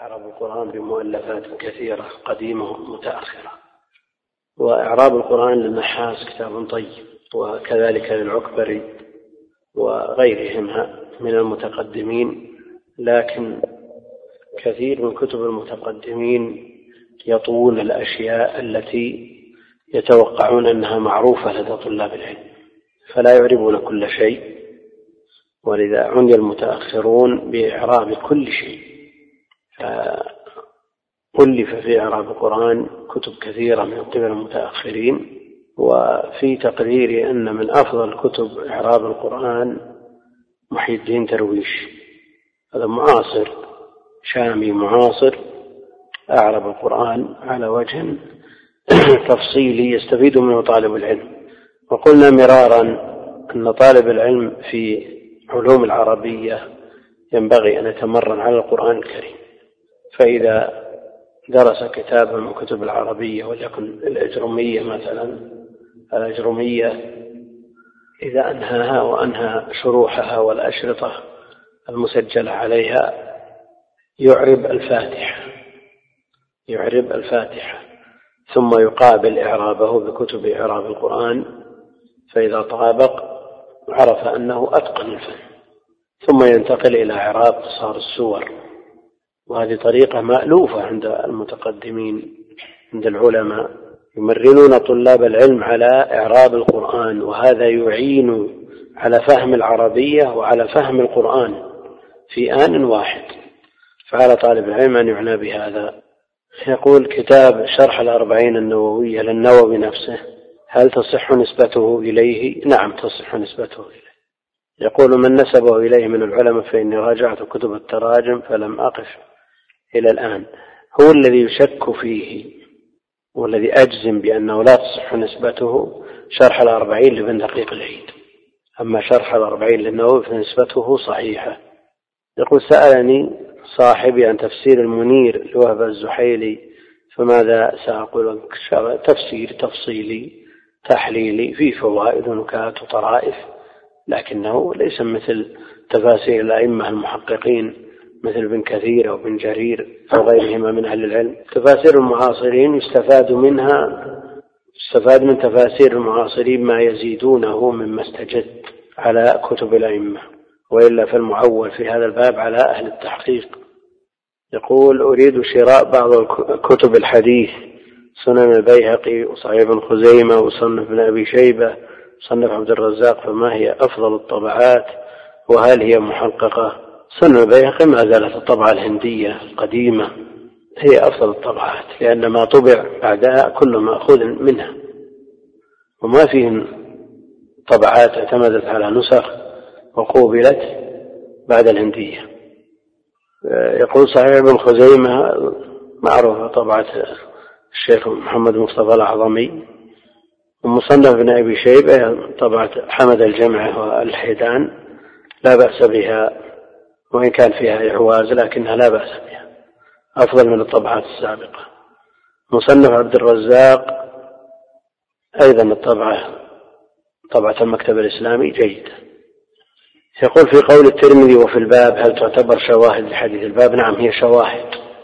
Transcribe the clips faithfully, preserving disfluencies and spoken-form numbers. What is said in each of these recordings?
إعراب القرآن بمؤلفات كثيرة قديمة ومتأخرة. وإعراب القرآن للنحاس كتاب طيب، وكذلك للعكبري وغيرهم من المتقدمين، لكن كثير من كتب المتقدمين يطوون الأشياء التي يتوقعون أنها معروفة لدى طلاب العلم، فلا يعربون كل شيء، ولذا عني المتأخرون بإعراب كل شيء. فألف في إعراب القرآن كتب كثيرة من قبل المتأخرين، وفي تقديري أن من أفضل كتب إعراب القرآن محي الدين درويش، هذا معاصر شامي معاصر، أعرب القرآن على وجه تفصيلي يستفيد منه طالب العلم. وقلنا مرارا أن طالب العلم في علوم العربية ينبغي أن يتمرن على القرآن الكريم، فإذا درس كتابا من كتب العربية وليكن الأجرمية مثلا، الأجرمية إذا أنهاها وأنهى شروحها والأشرطة المسجلة عليها يعرب الفاتحة يعرب الفاتحة ثم يقابل إعرابه بكتب إعراب القرآن، فإذا طابق عرف أنه أتقن الفن، ثم ينتقل إلى إعراب قصار السور. وهذه طريقة مألوفة عند المتقدمين عند العلماء، يمرنون طلاب العلم على إعراب القرآن، وهذا يعين على فهم العربية وعلى فهم القرآن في آن واحد، فعلى طالب العلم أن يعنى بهذا. يقول كتاب شرح الأربعين النووية للنووي نفسه، هل تصح نسبته إليه؟ نعم تصح نسبته إليه. يقول من نسبه إليه من العلماء فإني راجعت كتب التراجم فلم أقف إلى الآن. هو الذي يشك فيه والذي أجزم بأنه لا تصح نسبته شرح الأربعين لابن دقيق العيد، أما شرح الأربعين للنووي فنسبته صحيحة. يقول سألني صاحبي عن تفسير المنير لوهب الزحيلي، فماذا سأقول؟ تفسير تفصيلي تحليلي فيه فوائد ونكات وطرائف، لكنه ليس مثل تفاسير الأئمة المحققين مثل ابن كثير أو ابن جرير أو غيرهما من أهل العلم. تفاسير المعاصرين يستفاد منها يستفاد من تفاسير المعاصرين ما يزيدونه مما استجد على كتب الأئمة، وإلا فالمعول في هذا الباب على أهل التحقيق. يقول أريد شراء بعض كتب الحديث، سنن البيهقي وصحيح ابن خزيمة وصنف ابن أبي شيبة وصنف عبد الرزاق، فما هي أفضل الطبعات وهل هي محققة؟ سنن البيهقي ما زالت الطبعة الهندية القديمة هي أفضل الطبعات، لأن ما طبع بعدها كل مأخوذ منها، وما فيه طبعات اعتمدت على نسخ وقوبلت بعد الهندية. يقول صحيح ابن خزيمة معروفة طبعة الشيخ محمد مصطفى الأعظمي، ومصنف ابن أبي شيبة طبعة حمد الجمع والحيدان لا بأس بها، وإن كان فيها إعواز لكنها لا بأس بها، أفضل من الطبعات السابقة. مصنف عبد الرزاق أيضا الطبعة طبعة المكتب الإسلامي جيدة. يقول في قول الترمذي وفي الباب هل تعتبر شواهد لحديث الباب؟ نعم هي شواهد،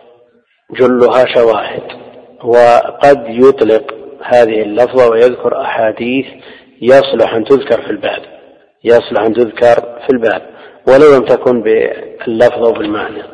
جلها شواهد، وقد يطلق هذه اللفظة ويذكر أحاديث يصلح أن تذكر في الباب يصلح أن تذكر في الباب ولو لم تكن باللفظ وبالمعنى.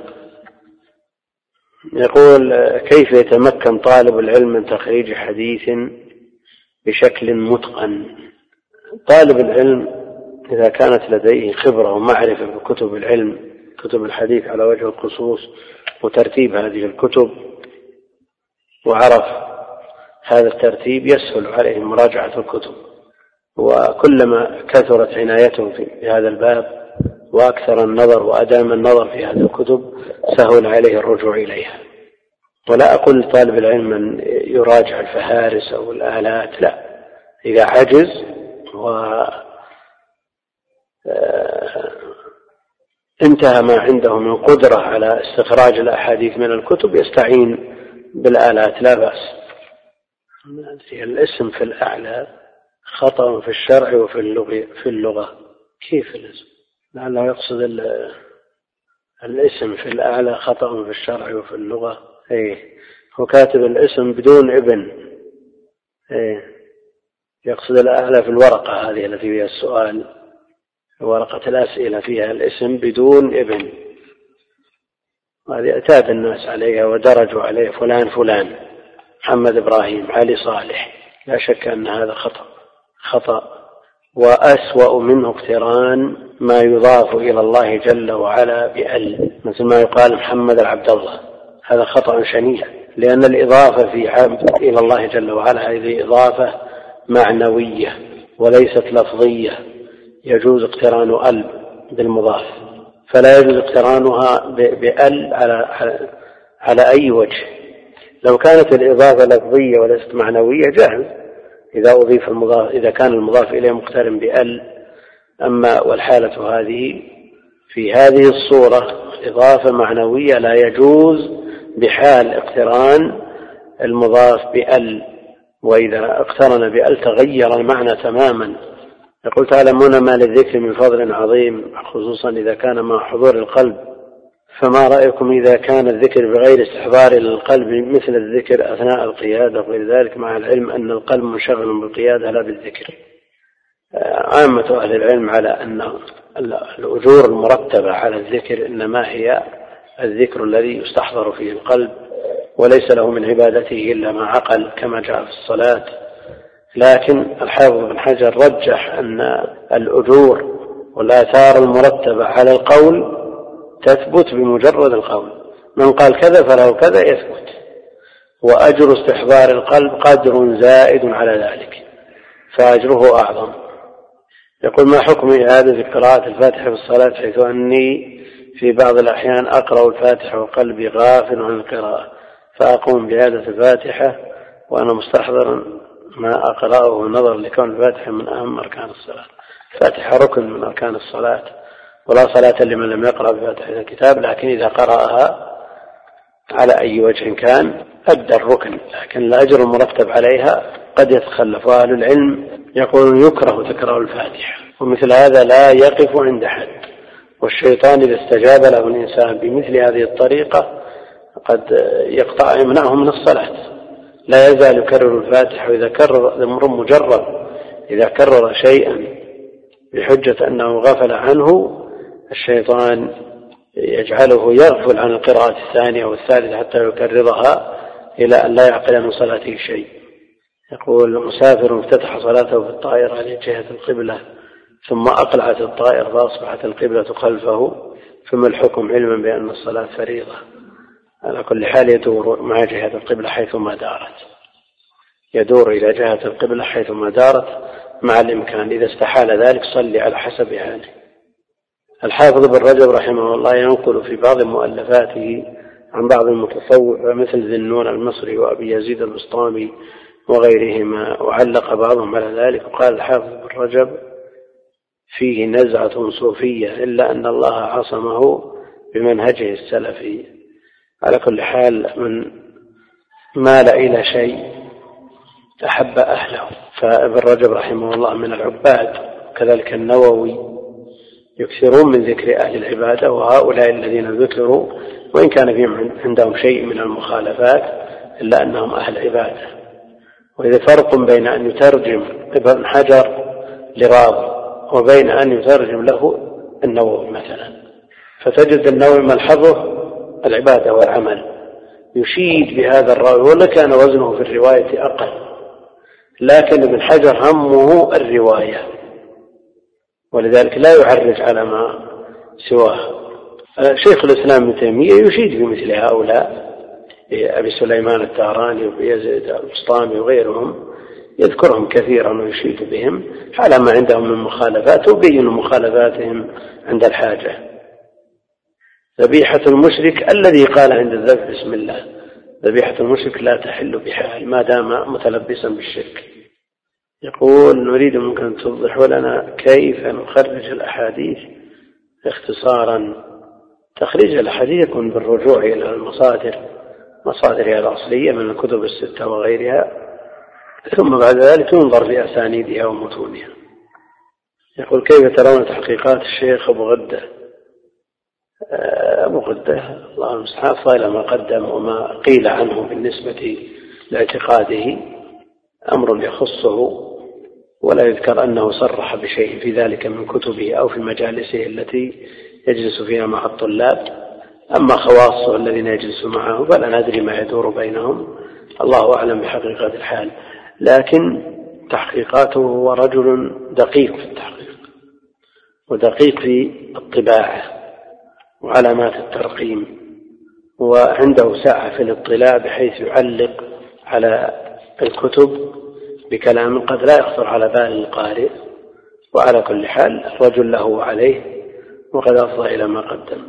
يقول كيف يتمكن طالب العلم من تخريج حديث بشكل متقن؟ طالب العلم إذا كانت لديه خبرة ومعرفة بكتب العلم كتب الحديث على وجه الخصوص وترتيب هذه الكتب وعرف هذا الترتيب يسهل عليه مراجعة الكتب، وكلما كثرت عنايته في هذا الباب وأكثر النظر وأدام النظر في هذه الكتب سهل عليه الرجوع إليها. ولا أقول لطالب العلم أن يراجع الفهارس أو الآلات، لا، إذا عجز وانتهى ما عنده من قدرة على استخراج الأحاديث من الكتب يستعين بالآلات لا بأس. الاسم في الأعلى خطأ في الشرع وفي اللغة في اللغة كيف الاسم؟ لعله يقصد الاسم في الأعلى خطأ في الشرع وفي اللغة. إيه هو كاتب الاسم بدون ابن. إيه يقصد الأعلى في الورقة هذه التي فيها السؤال، ورقة الأسئلة فيها الاسم بدون ابن، هذه اعتاد الناس عليها ودرجوا عليه فلان فلان، محمد إبراهيم، علي صالح. لا شك أن هذا خطأ خطأ وأسوأ منه اقتران ما يضاف إلى الله جل وعلا بأل، مثل ما يقال محمد العبد الله، هذا خطأ شنيع، لأن الإضافة في عبد إلى الله جل وعلا هذه إضافة معنوية وليست لفظية، يجوز اقتران أل بالمضاف، فلا يجوز اقترانها بأل على, على أي وجه. لو كانت الإضافة لفظية وليست معنوية جاهز إذا أضيف المضاف، إذا كان المضاف إليه مقترن بأل. أما والحالة هذه في هذه الصورة إضافة معنوية لا يجوز بحال اقتران المضاف بأل، وإذا اقترن بأل تغير المعنى تماما. يقول تعلمون ما للذكر من فضل عظيم، خصوصا إذا كان مع حضور القلب، فما رأيكم إذا كان الذكر بغير استحضار للقلب مثل الذكر أثناء القيادة وغير ذلك، مع العلم أن القلب منشغل بالقيادة لا بالذكر؟ عامة أهل العلم على أن الأجور المرتبة على الذكر إنما هي الذكر الذي يستحضر فيه القلب وليس له من عبادته إلا ما عقل كما جاء في الصلاة. لكن الحافظ بن حجر رجح أن الأجور والآثار المرتبة على القول تثبت بمجرد القول، من قال كذا فله كذا يثبت، وأجر استحضار القلب قدر زائد على ذلك فأجره أعظم. يقول ما حكم إعادة قراءة الفاتحة في الصلاة، حيث أني في بعض الأحيان أقرأ الفاتحة وقلبي غافل عن القراءة، فأقوم بإعادة الفاتحة وأنا مستحضر ما أقرأه نظر لكون الفاتحة من أهم أركان الصلاة. الفاتحة ركن من أركان الصلاة، ولا صلاة لمن لم يقرأ بفاتحة الكتاب، لكن إذا قرأها على أي وجه كان أدى الركن، لكن الأجر المرتب عليها قد يتخلف. أهل العلم يقولون يكره تكرار الفاتحة، ومثل هذا لا يقف عند حد، والشيطان إذا استجاب له الإنسان بمثل هذه الطريقة قد يقطع يمنعه من الصلاة. لا يزال يكرر الفاتحة، وإذا كرر الأمر مجرد، إذا كرر شيئا بحجة أنه غفل عنه الشيطان يجعله يغفل عن القراءة الثانية والثالثة حتى يكررها إلى أن لا يعقل من صلاته شيء. يقول مسافر افتتح صلاته في الطائرة على جهة القبلة ثم أقلعت الطائرة فأصبحت القبلة خلفه، فما الحكم علما بأن الصلاة فريضة؟ على كل حال يدور مع جهة القبلة حيثما دارت، يدور إلى جهة القبلة حيثما دارت مع الإمكان، إذا استحال ذلك صلي على حسب حاله. الحافظ بن رجب رحمه الله ينقل في بعض مؤلفاته عن بعض المتصوفة مثل ذي النون المصري وأبي يزيد البسطامي وغيرهما، وعلق بعضهم على ذلك، وقال الحافظ بن رجب فيه نزعة صوفية إلا أن الله عصمه بمنهجه السلفي. على كل حال من مال إلى شيء أحب أهله، فابن رجب رحمه الله من العباد، كذلك النووي يكثرون من ذكر أهل العبادة، وهؤلاء الذين ذكروا وإن كان فيهم عندهم شيء من المخالفات إلا أنهم أهل عبادة. وإذا فرق بين أن يترجم ابن حجر لراضي وبين أن يترجم له النووي مثلا، فتجد النووي ملحظه العبادة والعمل، يشيد بهذا الراوي ولا كان وزنه في الرواية أقل، لكن ابن حجر همه الرواية، ولذلك لا يعرج على ما سواه. شيخ الإسلام ابن تيمية يشيد بمثل هؤلاء، أبي سليمان التهراني وأبي يزيد البسطامي وغيرهم، يذكرهم كثيرا ويشيد بهم على ما عندهم من مخالفات، وبين مخالفاتهم عند الحاجة. ذبيحة المشرك الذي قال عند الذبح بسم الله، ذبيحة المشرك لا تحل بحال ما دام متلبسا بالشرك. يقول نريد منك أن توضح لنا كيف نخرج الأحاديث اختصارا. تخريج الأحاديث يكون بالرجوع إلى المصادر، مصادرها الأصلية من الكتب الستة وغيرها، ثم بعد ذلك ينظر في أسانيدها ومتونها. يقول كيف ترون تحقيقات الشيخ أبو غدة؟ أبو غدة الله المستعان طال ما قدم وما قيل عنه بالنسبة لاعتقاده أمر يخصه، ولا يذكر أنه صرح بشيء في ذلك من كتبه أو في مجالسه التي يجلس فيها مع الطلاب. أما خواصه الذين يجلس معه فلا ندري ما يدور بينهم، الله أعلم بحقيقة الحال. لكن تحقيقاته هو رجل دقيق في التحقيق ودقيق في الطباعة وعلامات الترقيم، وعنده سعة في الاطلاع بحيث يعلق على الكتب بكلام قد لا يخطر على بال القارئ. وعلى كل حال الرجل له عليه وقد أفضى إلى ما قدم.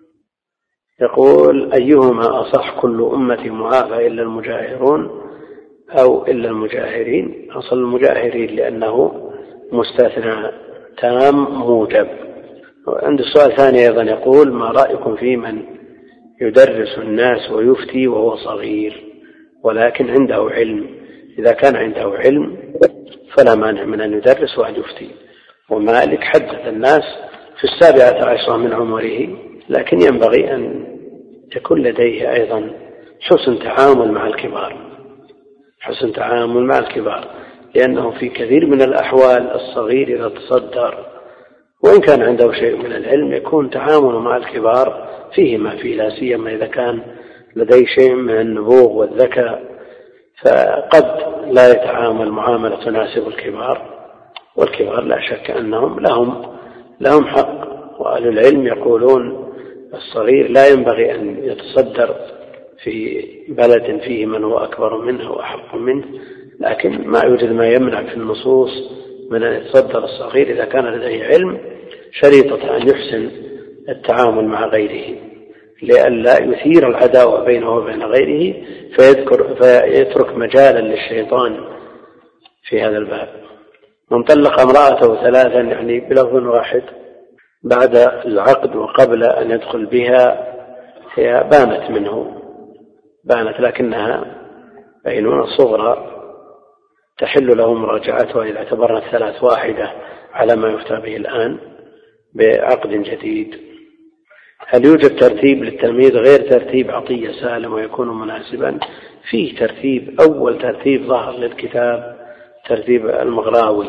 يقول أيهما أصح كل أمة معافى إلا المجاهرون أو إلا المجاهرين؟ أصل المجاهرين لأنه مستثنى تام موجب. وعند السؤال ثاني أيضا يقول ما رأيكم في من يدرس الناس ويفتي وهو صغير ولكن عنده علم؟ إذا كان عنده علم فلا مانع من أن يدرس وأن يفتي. ومالك حدث الناس في السابعة عشرة من عمره، لكن ينبغي أن يكون لديه أيضا حسن تعامل مع الكبار، حسن تعامل مع الكبار، لأنه في كثير من الأحوال الصغير إذا تصدر وإن كان عنده شيء من العلم يكون تعامله مع الكبار فيه ما فيه، لا سيما إذا كان لديه شيء من النبوغ والذكاء، فقد لا يتعامل معاملة تناسب الكبار. والكبار لا شك أنهم لهم لهم حق، وأهل العلم يقولون الصغير لا ينبغي أن يتصدر في بلد فيه من هو أكبر منه وأحق منه، لكن ما يوجد ما يمنع في النصوص من أن يتصدر الصغير إذا كان لديه علم، شريطة أن يحسن التعامل مع غيره لئلا يثير العداوة بينه وبين غيره فيذكر فيترك مجالا للشيطان في هذا الباب. من طلق امرأته ثلاثا يعني بلفظ واحد بعد العقد وقبل أن يدخل بها هي بانت منه بانت لكنها بينونة صغرى تحل له مراجعتها إذا اعتبرنا الثلاث واحدة على ما يفتى به الآن بعقد جديد. هل يوجد ترتيب للتلميذ غير ترتيب عطية سالم ويكون مناسبا؟ فيه ترتيب، أول ترتيب ظهر للكتاب ترتيب المغراوي،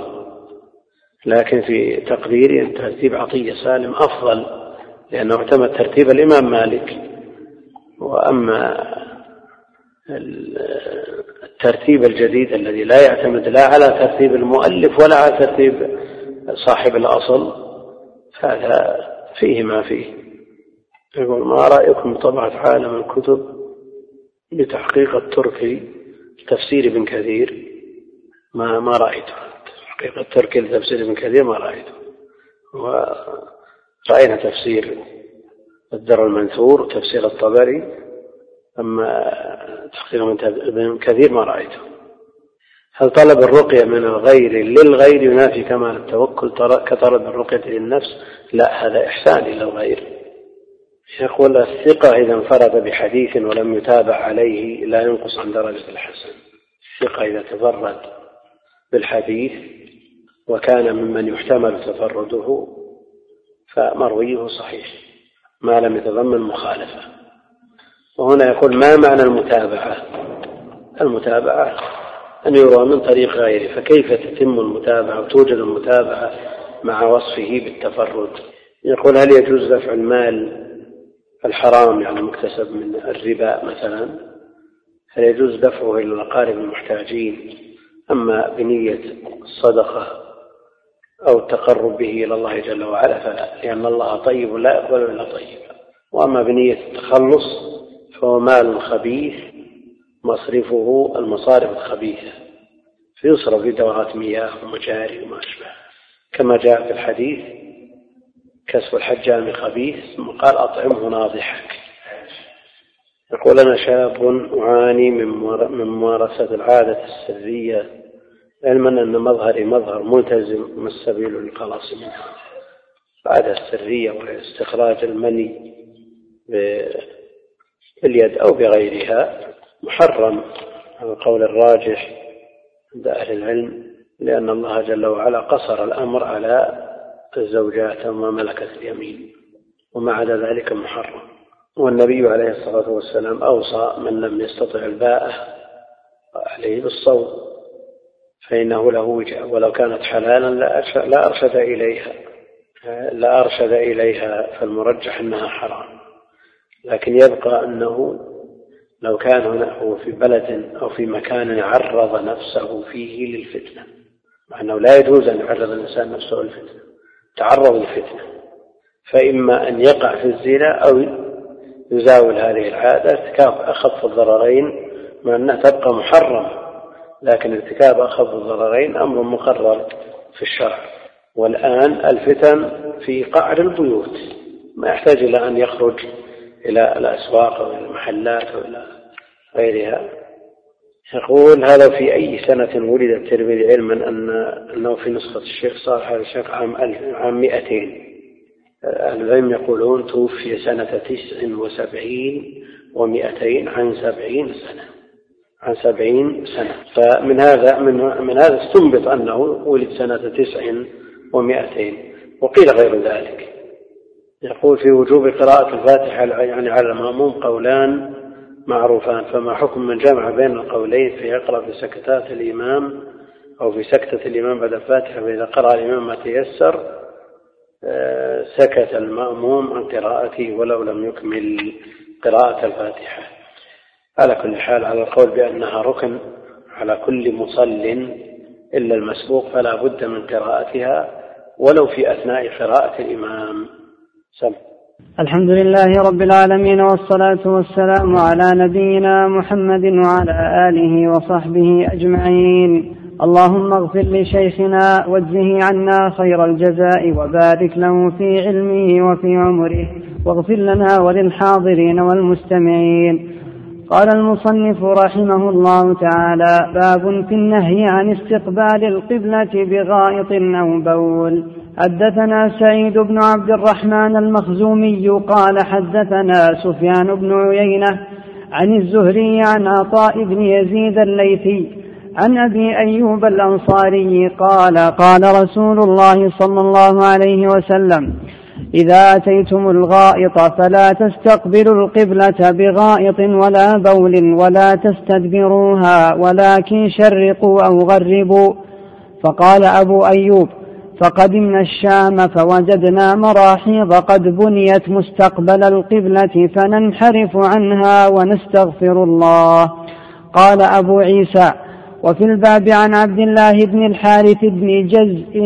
لكن في تقديري ترتيب عطية سالم أفضل لأنه اعتمد ترتيب الإمام مالك. وأما الترتيب الجديد الذي لا يعتمد لا على ترتيب المؤلف ولا على ترتيب صاحب الأصل هذا فيه ما فيه. يقول ما رأيكم طبعة عالم الكتب بتحقيق التركي تفسير ابن كثير؟ ما ما رأيته تحقيق التركي لتفسير ابن كثير، ما رأيته. ورأينا تفسير الدر المنثور وتفسير الطبري، أما تحقيق ابن كثير ما رأيته. هل طلب الرقية من الغير للغير ينافي كمال التوكل كطلب الرقية للنفس؟ لا، هذا إحسان إلى الغير. يقول الثقة إذا انفرد بحديث ولم يتابع عليه لا ينقص عن درجة الحسن. الثقة إذا تفرد بالحديث وكان ممن يحتمل تفرده فمرويه صحيح ما لم يتضمن مخالفة. وهنا يقول ما معنى المتابعة؟ المتابعة أن يروى من طريق غيره، فكيف تتم المتابعة وتوجد المتابعة مع وصفه بالتفرد؟ يقول هل يجوز دفع المال الحرام يعني مكتسب من الربا مثلا، هل يجوز دفعه إلى الأقارب المحتاجين أما بنية الصدقة أو التقرب به إلى الله جل وعلا فلا، لأن الله طيب لا يقبل إلا طيبا. وأما بنية التخلص فهو مال خبيث مصرفه المصارف الخبيثة فيصرف في دورات مياه ومجاري وما أشبه، كما جاء في الحديث كسب الحجام خبيث ثم قال أطعمه ناضحك. يقول أنا شاب أعاني من ممارسة العادة السرية علما أن مظهري مظهر ملتزم ما السبيل للخلاص منها؟ العادة السرية وهي استخراج المني باليد أو بغيرها محرم على القول الراجح عند أهل العلم، لأن الله جل وعلا قصر الأمر على الزوجات وما ملكت اليمين، وما عدا ذلك محرم. والنبي عليه الصلاة والسلام أوصى من لم يستطع الباءة عليه بالصوم فإنه له وجه، ولو كانت حلالا لا أرشد إليها لا أرشد إليها فالمرجح أنها حرام. لكن يبقى أنه لو كان هو في بلد أو في مكان عرض نفسه فيه للفتنة، مع أنه لا يجوز أن يعرض الإنسان نفسه للفتنة، تعرض للفتنة، فإما أن يقع في الزنا أو يزاول هذه العادة، ارتكاب أخف الضررين مع أنها تبقى محرم، لكن ارتكاب أخف الضررين أمر مقرر في الشرع. والآن الفتن في قعر البيوت، ما يحتاج إلى أن يخرج إلى الأسواق أو إلى المحلات أو إلى غيرها. يقول: هذا في أي سنة ولد الترمذي، علما أن أنه في نسخة الشيخ صالح الشيخ عام عام مئتين. العلم يقولون توفي سنة تسع وسبعين ومئتين، عن سبعين سنة عن سبعين سنة فمن هذا من, من هذا استنبط أنه ولد سنة تسع ومئتين، وقيل غير ذلك. يقول: في وجوب قراءة الفاتحة يعني على المأموم قولان معروفان، فما حكم من جمع بين القولين فيقرأ في سكتات الإمام أو في سكتة الإمام بعد الفاتحة، فإذا قرأ الإمام ما تيسر سكت المأموم عن قراءته ولو لم يكمل قراءة الفاتحة. على كل حال، على القول بأنها ركن على كل مصل إلا المسبوق فلا بد من قراءتها ولو في أثناء قراءة الإمام. سم. الحمد لله رب العالمين، والصلاة والسلام على نبينا محمد وعلى آله وصحبه أجمعين. اللهم اغفر لشيخنا واجزه عنا خير الجزاء، وبارك له في علمه وفي عمره، واغفر لنا وللحاضرين والمستمعين. قال المصنف رحمه الله تعالى: باب في النهي عن استقبال القبلة بغائط أو بول. حدثنا سعيد بن عبد الرحمن المخزومي قال حدثنا سفيان بن عيينة عن الزهري عن عطاء بن يزيد الليثي عن أبي أيوب الأنصاري قال: قال رسول الله صلى الله عليه وسلم: إذا أتيتم الغائط فلا تستقبلوا القبلة بغائط ولا بول ولا تستدبروها، ولكن شرقوا أو غربوا. فقال أبو أيوب: فقدمنا الشام فوجدنا مراحيض قد بنيت مستقبل القبلة فننحرف عنها ونستغفر الله. قال أبو عيسى: وفي الباب عن عبد الله بن الحارث بن جزء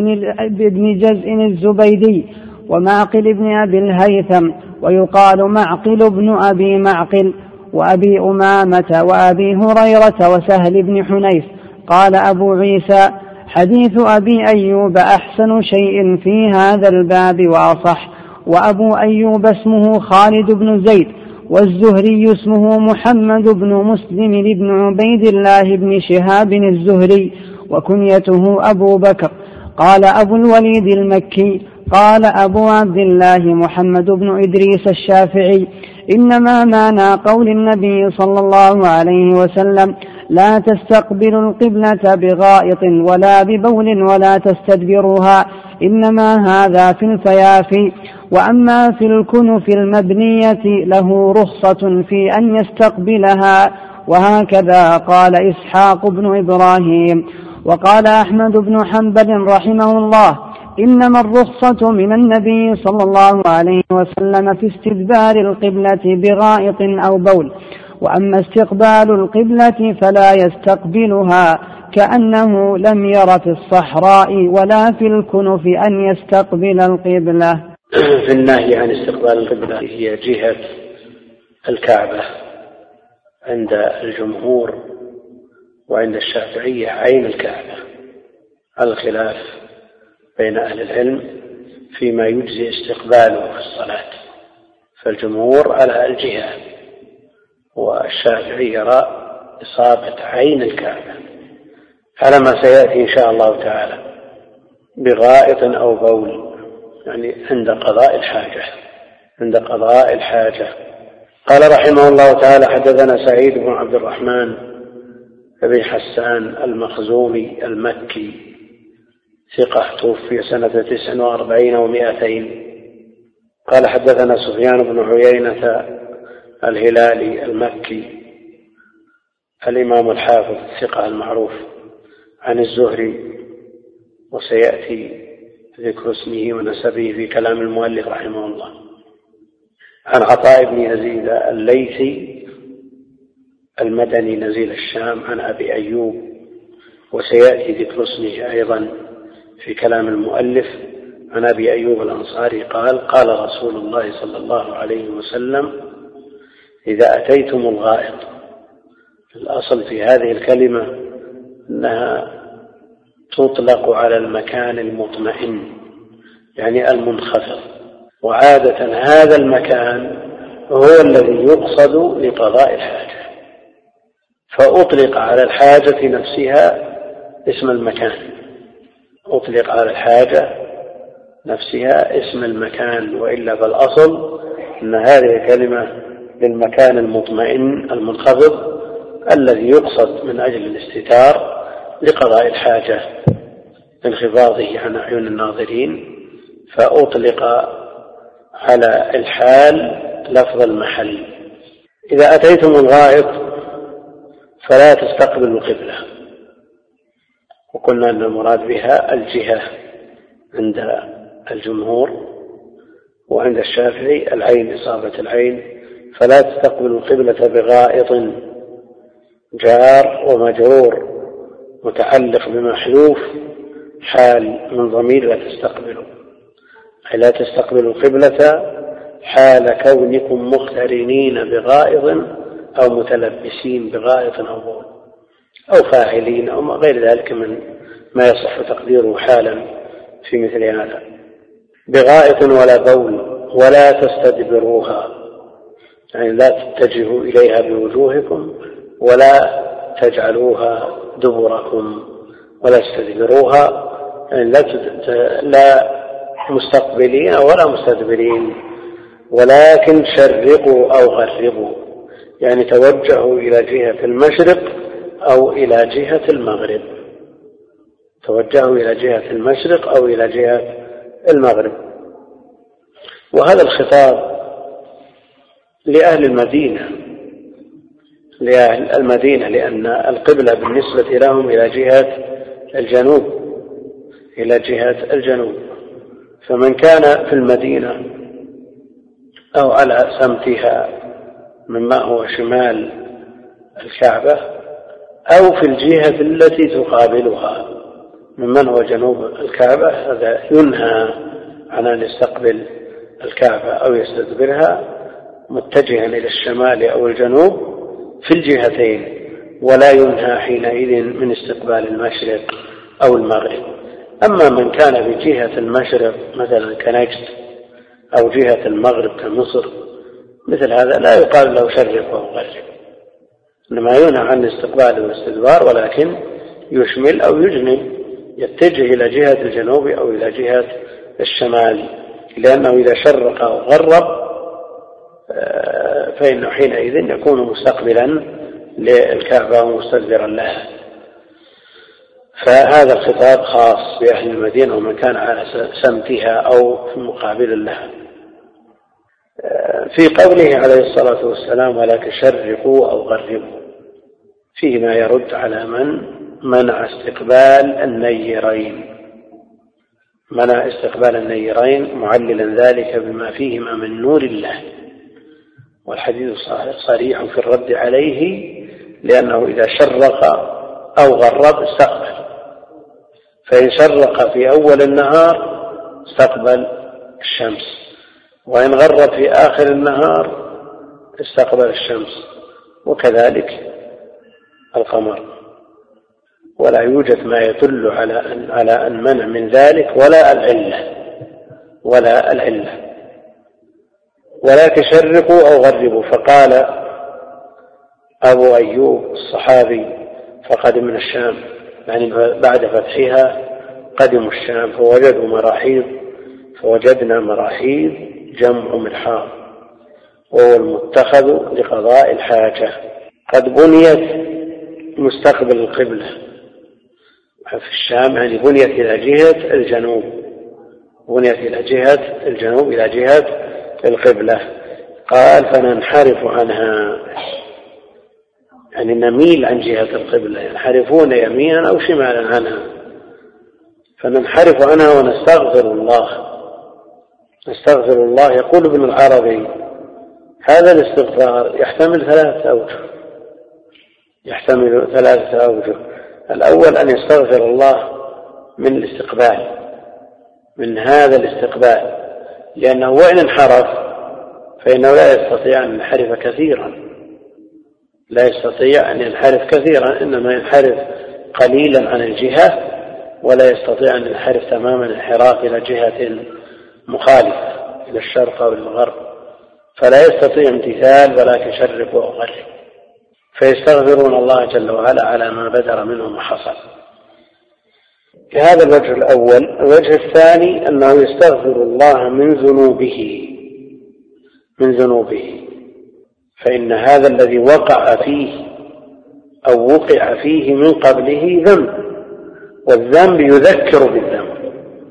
بن جزء الزبيدي ومعقل بن أبي الهيثم، ويقال معقل بن أبي معقل، وأبي أمامة وأبي هريرة وسهل بن حنيف. قال أبو عيسى: حديث أبي أيوب أحسن شيء في هذا الباب وأصح. وأبو أيوب اسمه خالد بن زيد، والزهري اسمه محمد بن مسلم بن عبيد الله بن شهاب الزهري، وكنيته أبو بكر. قال أبو الوليد المكي: قال أبو عبد الله محمد بن إدريس الشافعي: إنما معنى قول النبي صلى الله عليه وسلم: لا تستقبلوا القبلة بغائط ولا ببول ولا تستدبروها، إنما هذا في الفيافي. وأما في الكنف المبنية له رخصة في أن يستقبلها، وهكذا قال إسحاق بن إبراهيم. وقال أحمد بن حنبل رحمه الله: إنما الرخصة من النبي صلى الله عليه وسلم في استدبار القبلة بغائط أو بول، وأما استقبال القبلة فلا يستقبلها، كأنه لم ير في الصحراء ولا في الكنف أن يستقبل القبلة. في النهي عن استقبال القبلة هي جهة الكعبة عند الجمهور، وعند الشافعية عين الكعبة، على الخلاف بين أهل العلم فيما يجزي استقباله في الصلاة. فالجمهور على الجهة، والشافعي يرى إصابة عين الكعبة على ما سيأتي إن شاء الله تعالى، بغائط أو بول، يعني عند قضاء الحاجة عند قضاء الحاجة. قال رحمه الله تعالى: حدثنا سعيد بن عبد الرحمن بن حسان المخزومي المكي ثقة، توفي سنة تسع وأربعين ومائتين. قال حدثنا سفيان بن عيينة الهلالي المكي الإمام الحافظ الثقة المعروف عن الزهري، وسيأتي ذكر اسمه ونسبه في كلام المؤلف رحمه الله. عن عطاء بن يزيد الليثي المدني نزيل الشام عن أبي أيوب، وسيأتي ذكر اسمه أيضا في كلام المؤلف، عن أبي أيوب الأنصاري قال: قال رسول الله صلى الله عليه وسلم: إذا أتيتم الغائط. الأصل في هذه الكلمة أنها تطلق على المكان المطمئن، يعني المنخفض، وعادة هذا المكان هو الذي يقصد لقضاء الحاجة، فأطلق على الحاجة نفسها اسم المكان، أطلق على الحاجة نفسها اسم المكان، وإلا بالأصل أن هذه الكلمة للمكان المطمئن المنخفض الذي يقصد من أجل الاستتار لقضاء الحاجة انخفاضه عن أعين الناظرين، فأطلق على الحال لفظ المحل. إذا أتيتم الغائط فلا تستقبلوا القبلة، وقلنا أن المراد بها الجهة عند الجمهور، وعند الشافعي العين، إصابة العين. فلا تستقبلوا القبلة بغائط جار ومجرور متعلق بمحذوف حال من ضمير لا تستقبلوا، أي لا تستقبلوا القبلة حال كونكم مقترنين بغائط أو متلبسين بغائط أو بول أو فاعلين أو غير ذلك من ما يصح تقديره حالا في مثل هذا. بغائط ولا بول ولا تستدبروها، يعني لا تتجهوا إليها بوجوهكم ولا تجعلوها دبركم، ولا تستدبروها يعني لا مستقبلين ولا مستدبرين، ولكن شرقوا أو غربوا، يعني توجهوا إلى جهة المشرق أو إلى جهة المغرب، توجهوا إلى جهة المشرق أو إلى جهة المغرب. وهذا الخطاب لأهل المدينة لأهل المدينة لأن القبلة بالنسبة لهم إلى جهة الجنوب إلى جهة الجنوب فمن كان في المدينة أو على سمتها مما هو شمال الكعبة أو في الجهة التي تقابلها ممن هو جنوب الكعبة، هذا ينهى عن أن يستقبل الكعبة أو يستدبرها متجها إلى الشمال أو الجنوب في الجهتين، ولا ينهى حينئذ من استقبال المشرق أو المغرب. أما من كان في جهة المشرق مثلا كنجد أو جهة المغرب كمصر مثل هذا لا يقال له شرق أو غرب، إنما ينهى عن استقبال والاستدبار، ولكن يشمل أو يجنب، يتجه إلى جهة الجنوب أو إلى جهة الشمال، لأنه إذا شرق أو غرب فإنه حينئذ يكون مستقبلا للكعبة ومستدبرا لها. فهذا الخطاب خاص بأهل المدينة ومن كان على سمتها أو في مقابل لها. في قوله عليه الصلاة والسلام ولكن شرقوا أو غربوا فيه ما يرد على من منع استقبال النيرين، منع استقبال النيرين معللا ذلك بما فيهما من نور الله، والحديث صريح في الرد عليه، لأنه إذا شرق أو غرب استقبل، فإن شرق في أول النهار استقبل الشمس، وإن غرب في آخر النهار استقبل الشمس، وكذلك القمر. ولا يوجد ما يدل على أن على أن منع من ذلك ولا العلة ولا العلة ولكن شرقوا أو غربوا. فقال أبو أيوب الصحابي فقدم من الشام، يعني بعد فتحها قدموا الشام فوجدوا مراحيض، فوجدنا مراحيض جمع مرحاض وهو المتخذ لقضاء الحاجة، قد بنيت مستقبل القبلة في الشام، يعني بنيت إلى جهة الجنوب، بنيت إلى جهة الجنوب إلى جهة القبلة. قال فننحرف عنها، يعني نميل عن جهة القبلة، ينحرفون يمينا أو شمالا عنها، فننحرف عنها ونستغفر الله. نستغفر الله. يقول ابن العربي هذا الاستغفار يحتمل ثلاثة أوجه، يحتمل ثلاثة أوجه. الأول أن يستغفر الله من الاستقبال، من هذا الاستقبال، لأنه وإن انحرف فإنه لا يستطيع أن ينحرف كثيرا، لا يستطيع أن ينحرف كثيرا، إنما ينحرف قليلا عن الجهة، ولا يستطيع أن ينحرف تماما انحراف إلى جهة مخالفة إلى الشرق أو الغرب، فلا يستطيع امتثال ولكن شرف وغرب، فيستغفرون الله جل وعلا على ما بدر منهم وحصل. هذا الوجه الأول. الوجه الثاني أنه يستغفر الله من ذنوبه، من ذنوبه، فإن هذا الذي وقع فيه أو وقع فيه من قبله ذنب، والذنب يذكر بالذنب،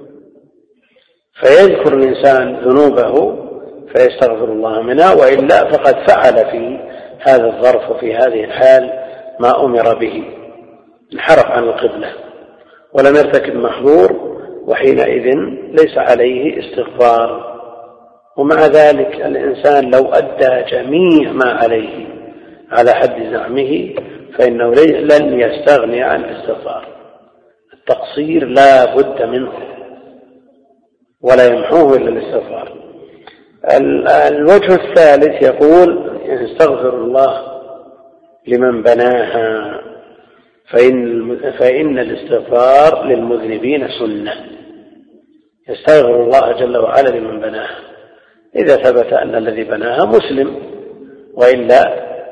فيذكر الإنسان ذنوبه فيستغفر الله منها، وإلا فقد فعل في هذا الظرف وفي هذه الحال ما أمر به، انحرف عن القبلة ولم يرتكب محظور، وحينئذ ليس عليه استغفار. ومع ذلك الإنسان لو أدى جميع ما عليه على حد زعمه فإنه لن يستغني عن الاستغفار. التقصير لا بد منه ولا يمحوه إلا الاستغفار. الوجه الثالث يقول يستغفر الله لمن بناها، فإن, فإن الاستغفار للمذنبين سنة. يستغفر الله جل وعلا لمن بناها إذا ثبت أن الذي بناها مسلم، وإلا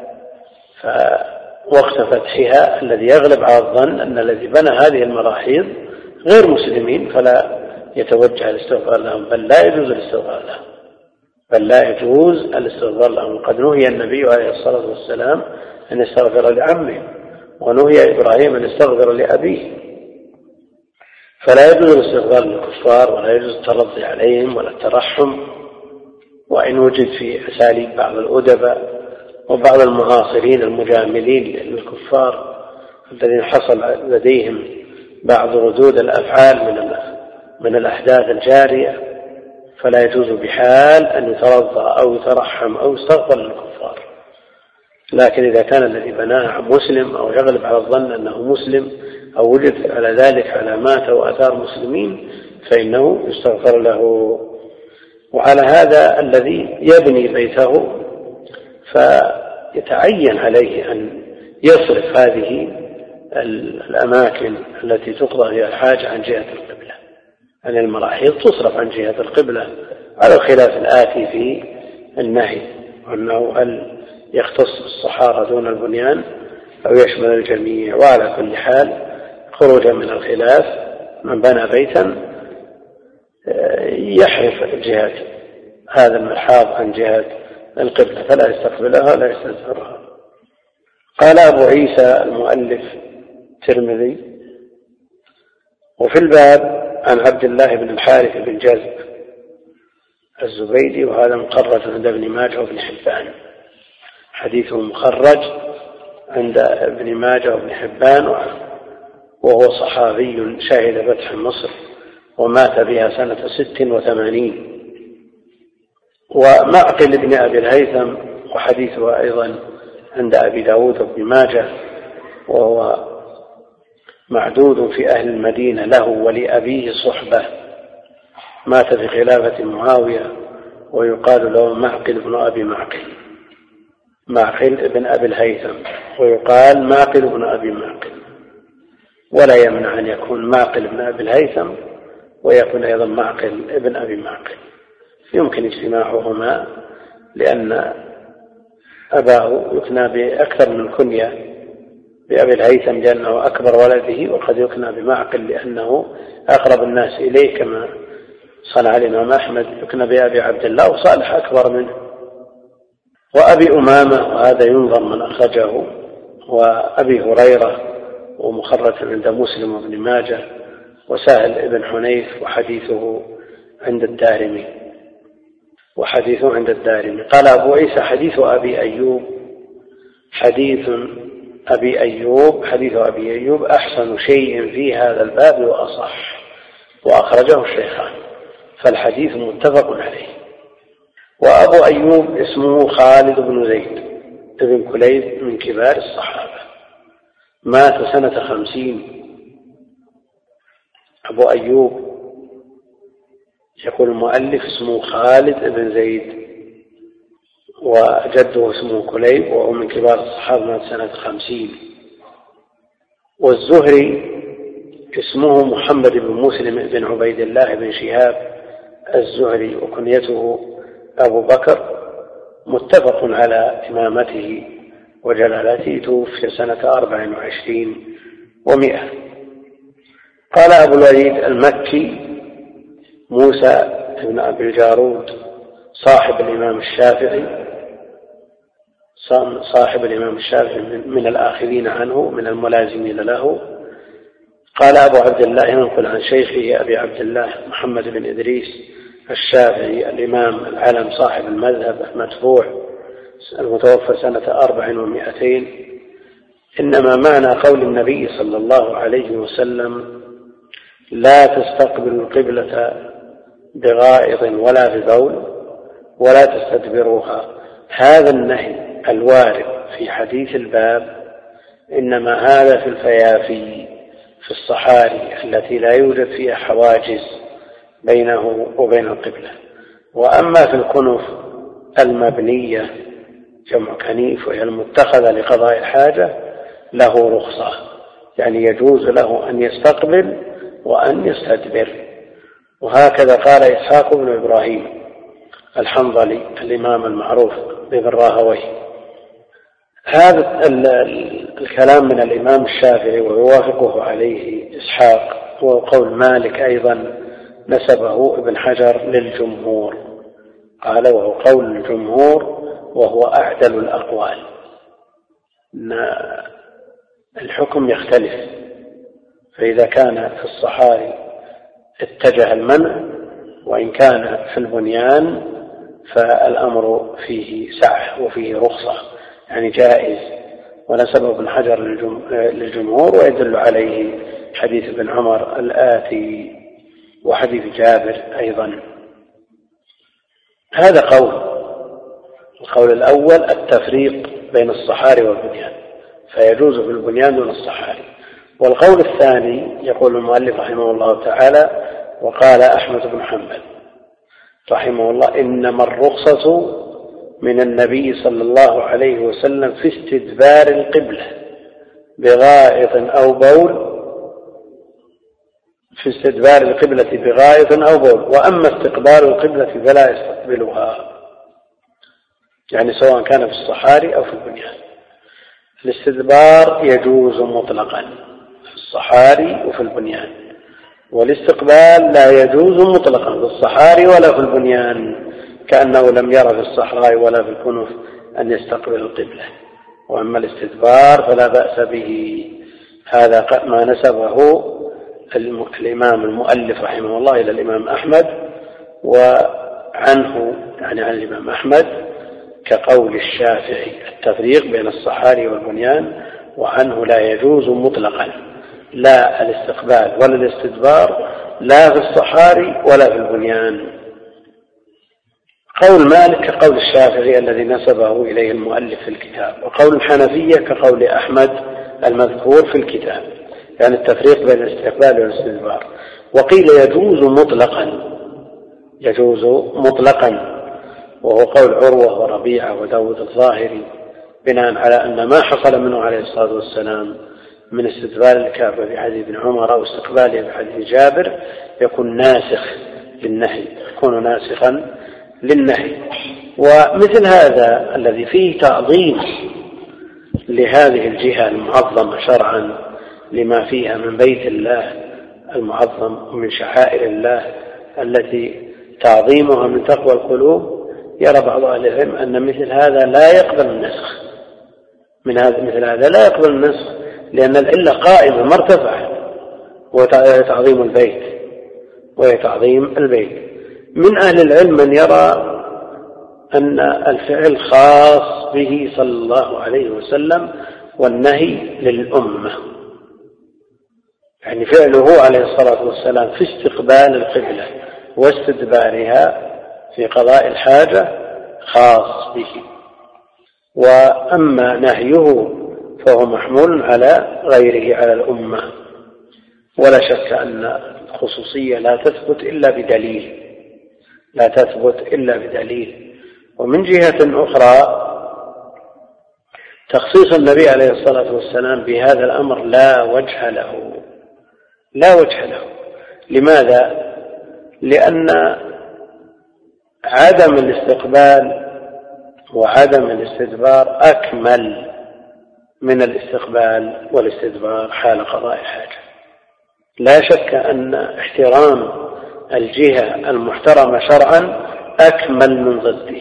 فوقت فتحها الذي يغلب على الظن أن الذي بنى هذه المراحيض غير مسلمين، فلا يتوجه الاستغفار لهم، بل لا يجوز الاستغفار لهم، بل لا يجوز الاستغفار لهم. قد نهي النبي عليه الصلاة والسلام أن يستغفر لعمه، ونهي إبراهيم أن يستغفر لأبيه، فلا يجوز الاستغفار للكفار، ولا يجوز الترضي عليهم ولا الترحم. وإن وجد في أساليب بعض الأدباء وبعض المعاصرين المجاملين للكفار الذين حصل لديهم بعض ردود الأفعال من من الأحداث الجارية، فلا يجوز بحال أن يترضى أو يترحم أو يستغفر للكفار. لكن إذا كان الذي بناه مسلم أو يغلب على الظن أنه مسلم أو وجد على ذلك علامات وآثار مسلمين فإنه يستغفر له. وعلى هذا الذي يبني بيته فيتعين عليه أن يصرف هذه الأماكن التي تقضى فيها الحاجة عن جهة القبلة، أن المراحيض تصرف عن جهة القبلة، على الخلاف الآتي في النهي، وأنه هل يختص بالصحارى دون البنيان أو يشمل الجميع. وعلى كل حال خروجا من الخلاف من بنى بيتا يحرف جهة هذا المرحاض عن جهة القبلة فلا يستقبلها ولا يستدبرها. قال أبو عيسى المؤلف الترمذي: وفي الباب عن عبد الله بن الحارث بن جذب الزبيدي، وهذا مخرج عند ابن ماجه وابن حبان، حديثه مخرج عند ابن ماجه وابن حبان، وهو صحابي شهد فتح مصر ومات بها سنة ست وثمانين. ومعقل بن أبي الهيثم وحديثه أيضا عند أبي داود وابن ماجه، وهو معدود في أهل المدينة، له ولأبيه صحبة، مات في خلافة معاوية، ويقال له معقل بن أبي معقل، معقل بن أبي الهيثم، ويقال معقل بن أبي معقل، ولا يمنع أن يكون معقل بن أبي الهيثم ويكون أيضا معقل بن أبي معقل، يمكن اجتماعهما لأن أباه يكنى بأكثر من كنية بأبي الهيثم لأنه أكبر ولده، وقد يكنى بمعقل لأنه أقرب الناس إليه، كما صنع الإمام أحمد يكنى بأبي عبد الله، وصالح أكبر منه. وأبي أمامة، وهذا ينظر من أخرجه، وأبي هريرة ومخرج عند مسلم وابن ماجه، وسهل ابن حنيف وحديثه عند الدارمي. وحديثه عند الدارمي. قال أبو عيسى حديث أبي أيوب حديث أبي أيوب حديث أبي أيوب أحسن شيء في هذا الباب وأصح، وأخرجه الشيخان، فالحديث متفق عليه. وأبو أيوب اسمه خالد بن زيد بن كليب من كبار الصحابة، مات سنة خمسين. أبو أيوب يقول المؤلف اسمه خالد بن زيد، وجده اسمه كليب، وهو من كبار الصحابة، مات سنة خمسين. والزهري اسمه محمد بن مسلم بن عبيد الله بن شهاب الزهري، وكنيته أبو بكر، متفق على إمامته وجلالته، توفي سنة أربع وعشرين ومئة. قال أبو الوليد المكي موسى بن أبي الجارود صاحب الإمام الشافعي صاحب الإمام الشافعي من الآخذين عنه من الملازمين له. قال أبو عبد الله ينقل عن شيخه أبي عبد الله محمد بن إدريس الشافعي الإمام العلم صاحب المذهب المتبوع المتوفى سنة أربع ومئتين: إنما معنى قول النبي صلى الله عليه وسلم لا تستقبلوا القبلة بغائط ولا ببول ولا تستدبروها، هذا النهي الوارد في حديث الباب إنما هذا في الفيافي في الصحاري التي لا يوجد فيها حواجز بينه وبين القبلة. وأما في الكنف المبنية جمع كنيف وهي المتخذة لقضاء الحاجة له رخصة، يعني يجوز له أن يستقبل وأن يستدبر. وهكذا قال إسحاق بن إبراهيم الحنظلي الإمام المعروف بن راهويه. هذا الكلام من الإمام الشافعي ويوافقه عليه إسحاق، وقول مالك أيضا نسبه ابن حجر للجمهور، قال وهو قول الجمهور وهو أعدل الأقوال، أن الحكم يختلف، فإذا كان في الصحاري اتجه المنع، وإن كان في البنيان فالأمر فيه سعة وفيه رخصة، يعني جائز. ونسبه ابن حجر للجمهور، ويدل عليه حديث ابن عمر الآتي وحديث جابر أيضا. هذا قول. القول الأول التفريق بين الصحاري والبنيان، فيجوز في البنيان دون الصحاري. والقول الثاني يقول المؤلف رحمه الله تعالى: وقال أحمد بن حنبل رحمه الله: إنما الرخصة من النبي صلى الله عليه وسلم في استدبار القبلة بغائط أو بول في استدبار القبلة بغائط أو بول وأما استقبال القبلة فلا يستقبلها، يعني سواء كان في الصحاري أو في البنيان. الاستدبار يجوز مطلقا في الصحاري وفي البنيان، والاستقبال لا يجوز مطلقا في الصحاري ولا في البنيان، كأنه لم يرى في الصحراء ولا في الكنف أن يستقبل القبلة. وأما الاستدبار فلا بأس به. هذا ما نسبه الإمام المؤلف رحمه الله إلى الإمام أحمد، وعنه يعني عن الإمام أحمد كقول الشافعي التفريق بين الصحاري والبنيان، وعنه لا يجوز مطلقا لا الاستقبال ولا الاستدبار لا في الصحاري ولا في البنيان. قول مالك كقول الشافعي الذي نسبه إليه المؤلف في الكتاب، وقول الحنفية كقول أحمد المذكور في الكتاب، يعني التفريق بين الاستقبال والاستدبار. وقيل يجوز مطلقا يجوز مطلقا وهو قول عروة وربيعة وداود الظاهري، بناء على أن ما حصل منه عليه الصلاة والسلام من استدبار الكعبة في حديث ابن عمر أو استقباله في حديث جابر يكون ناسخ للنهي، يكون ناسخا للنهي. ومثل هذا الذي فيه تعظيم لهذه الجهة المعظمة شرعا لما فيها من بيت الله المعظم ومن شعائر الله التي تعظيمها من تقوى القلوب، يرى بعض أهل العلم أن مثل هذا لا يقبل النسخ من هذا مثل هذا لا يقبل النسخ، لأن العلة قائمة مرتفعة، وتعظيم البيت وهي تعظيم البيت. من أهل العلم من يرى أن الفعل خاص به صلى الله عليه وسلم والنهي للأمة، يعني فعله عليه الصلاة والسلام في استقبال القبلة واستدبارها في قضاء الحاجة خاص به، وأما نهيه فهو محمول على غيره على الأمة. ولا شك أن الخصوصية لا تثبت إلا بدليل لا تثبت إلا بدليل. ومن جهة أخرى تخصيص النبي عليه الصلاة والسلام بهذا الأمر لا وجه له لا وجه له لماذا؟ لأن عدم الاستقبال وعدم الاستدبار أكمل من الاستقبال والاستدبار حال قضاء الحاجة. لا شك أن احترام الجهة المحترمة شرعا أكمل من ضده،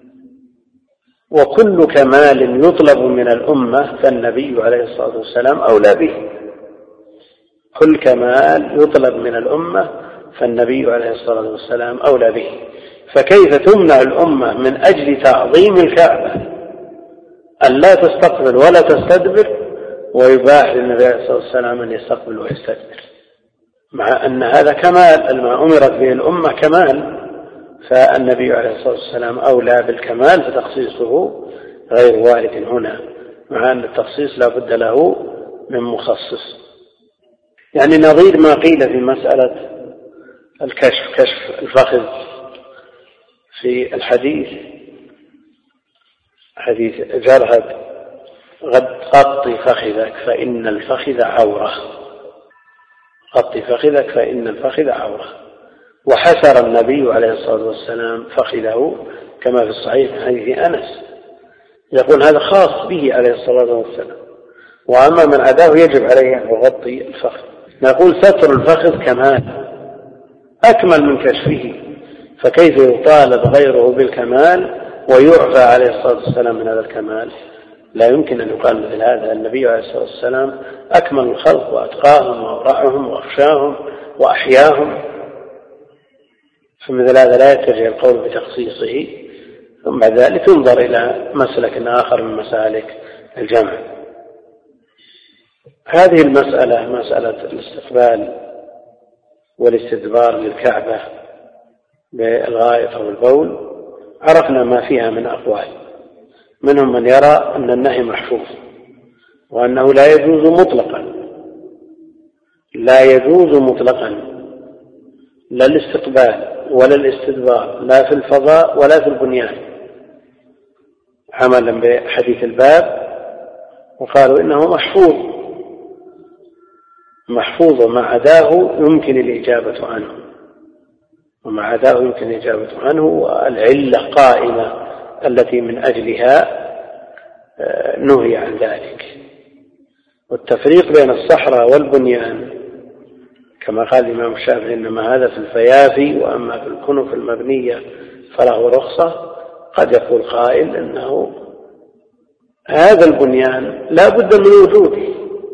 وكل كمال يطلب من الأمة فالنبي عليه الصلاة والسلام أولى به. كل كمال يطلب من الأمة فالنبي عليه الصلاة والسلام أولى به. فكيف تمنع الأمة من أجل تعظيم الكعبة أن لا تستقبل ولا تستدبر، ويباح للنبي عليه الصلاة والسلام أن يستقبل ويستدبر، مع أن هذا كمال ما أمرت به الأمة كمال، فالنبي عليه الصلاة والسلام أولى بالكمال فتخصيصه غير وارد هنا، مع أن التخصيص لا بد له من مخصص. يعني نظير ما قيل في مسألة الكشف كشف الفخذ في الحديث حديث جرهد غطي فخذك فإن الفخذ عورة غطي فخذك فإن الفخذ عورة. وحسر النبي عليه الصلاة والسلام فخذه كما في الصحيح من حديث أنس، يقول هذا خاص به عليه الصلاة والسلام، وأما من عداه يجب عليه أن يغطي الفخذ. نقول ستر الفخذ كمال أكمل من كشفه، فكيف يطالب غيره بالكمال ويعفى عليه الصلاة والسلام من هذا الكمال؟ لا يمكن أن يقال مثل هذا. النبي عليه الصلاة والسلام أكمل الخلق وأتقاهم وأورعهم وأخشاهم وأحياهم، فمثل هذا لا يتجه القول بتخصيصه. ثم بعد ذلك ينظر إلى مسلك آخر من مسالك الجمع. هذه المسألة مسألة الاستقبال والاستدبار للكعبة بالغائط أو البول عرفنا ما فيها من أقوال، منهم من يرى أن النهي محفوظ وأنه لا يجوز مطلقا لا يجوز مطلقا لا الاستقبال ولا الاستدبار لا في الفضاء ولا في البنيان، عملا بحديث الباب، وقالوا إنه محفوظ محفوظ وما عداه يمكن الإجابة عنه وما عداه يمكن الإجابة عنه والعلة قائمة التي من أجلها نهي عن ذلك. والتفريق بين الصحراء والبنيان كما قال الإمام الشافعي إنما هذا في الفيافي وأما في الكنف المبنية فله رخصة. قد يقول قائل إنه هذا البنيان لا بد من وجوده،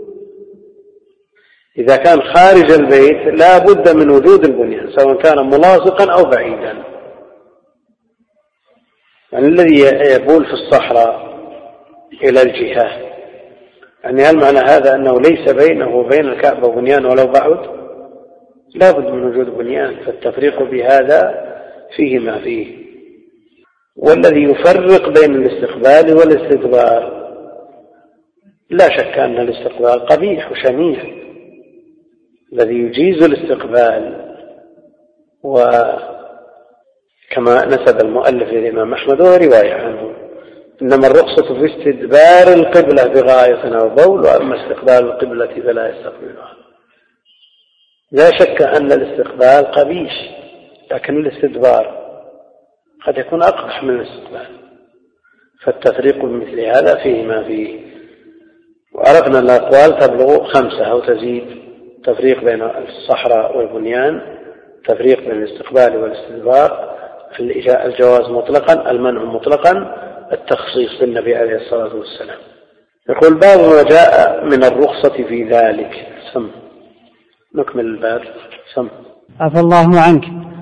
إذا كان خارج البيت لا بد من وجود البنيان سواء كان ملاصقا أو بعيدا. يعني الذي يبول في الصحراء إلى الجهة، يعني هل معنى هذا أنه ليس بينه وبين الكعبة بنيان ولو بعد؟ لا بد من وجود بنيان، فالتفريق بهذا فيه ما فيه. والذي يفرق بين الاستقبال والاستدبار لا شك أن الاستقبال قبيح وشنيع، الذي يجيز الاستقبال وكما نسب المؤلف للإمام أحمد ورواية عنه إنما الرخصة في استدبار القبلة بغائط أو بول، وأما استقبال القبلة فلا يستقبلها. لا شك أن الاستقبال قبيح، لكن الاستدبار قد يكون أقبح من الاستقبال، فالتفريق بمثل هذا فيه ما فيه. وعرفنا الأقوال تبلغ خمسة أو تزيد: تفريق بين الصحراء والبنيان، تفريق بين الاستقبال والاستدبار، الجواز مطلقا، المنع مطلقا، التخصيص بالنبي عليه الصلاة والسلام. يقول باب ما جاء من الرخصة في ذلك. سم نكمل الباب. سم عفى الله عنك.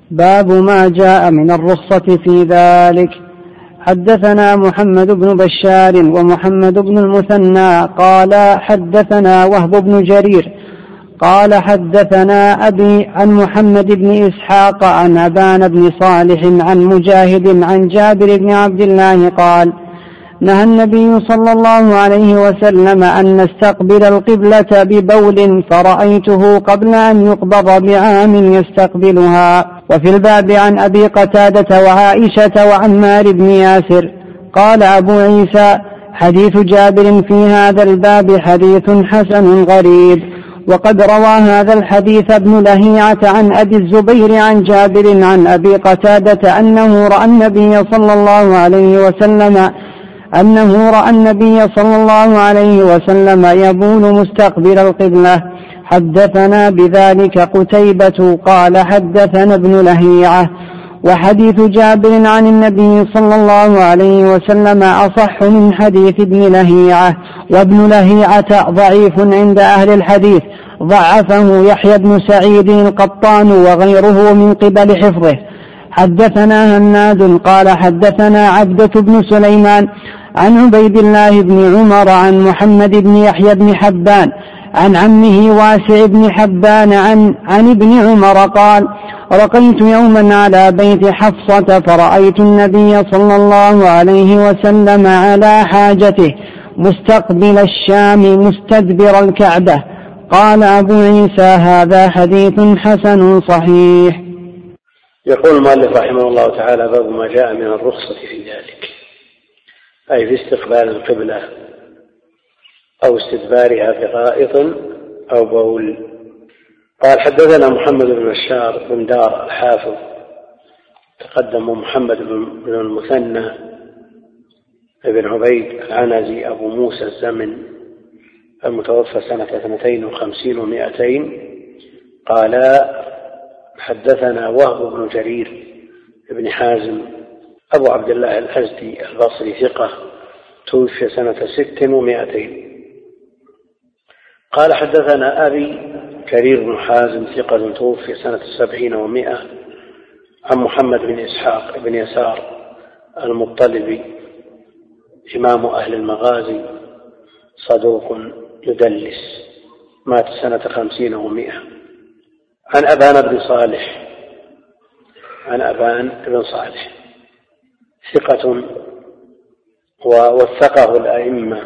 باب ما جاء من الرخصة في ذلك. حدثنا محمد بن بشار ومحمد بن المثنى قال حدثنا وهب بن جرير قال حدثنا أبي عن محمد بن إسحاق عن أبان بن صالح عن مجاهد عن جابر بن عبد الله قال نهى النبي صلى الله عليه وسلم أن نستقبل القبلة ببول فرأيته قبل أن يقبض بعام يستقبلها. وفي الباب عن أبي قتادة وعائشة وعمار بن ياسر. قال أبو عيسى حديث جابر في هذا الباب حديث حسن غريب. وقد روى هذا الحديث ابن لهيعة عن أبي الزبير عن جابر عن أبي قتادة أنه رأى النبي صلى الله عليه وسلم أنه رأى النبي صلى الله عليه وسلم يبول مستقبل القبلة. حدثنا بذلك قتيبة قال حدثنا ابن لهيعة. وحديث جابر عن النبي صلى الله عليه وسلم أصح من حديث ابن لهيعة. وابن لهيعة ضعيف عند أهل الحديث، ضعفه يحيى بن سعيد القطان وغيره من قبل حفظه. حدثنا هناد قال حدثنا عبدة بن سليمان عن عبيد الله بن عمر عن محمد بن يحيى بن حبان عن عمه واسع بن حبان عن, عن ابن عمر قال رقيت يوما على بيت حفصة فرأيت النبي صلى الله عليه وسلم على حاجته مستقبل الشام مستدبر الكعبة. قال أبو عيسى هذا حديث حسن صحيح. يقول المؤلف رحمه الله تعالى باب ما جاء من الرخصة في ذلك، أي في استقبال القبلة أو استدبارها بغائط أو بول. قال حدثنا محمد بن بشار بن دار الحافظ، تقدم محمد بن المثنى ابن عبيد العنزي أبو موسى الزمن المتوفى سنة اثنتين وخمسين ومائتين. قال حدثنا وهب بن جرير بن حازم أبو عبد الله الأزدي البصري ثقة، توفي سنة ست ومائتين. قال حدثنا أبي كرير بن حازم ثقة، توفي سنة سبعين ومائة، عن محمد بن إسحاق بن يسار المطلبي إمام أهل المغازي صدوق يدلس، مات سنة خمسين ومائة. عن أبان بن صالح عن أبان بن صالح ثقة ووثقه الأئمة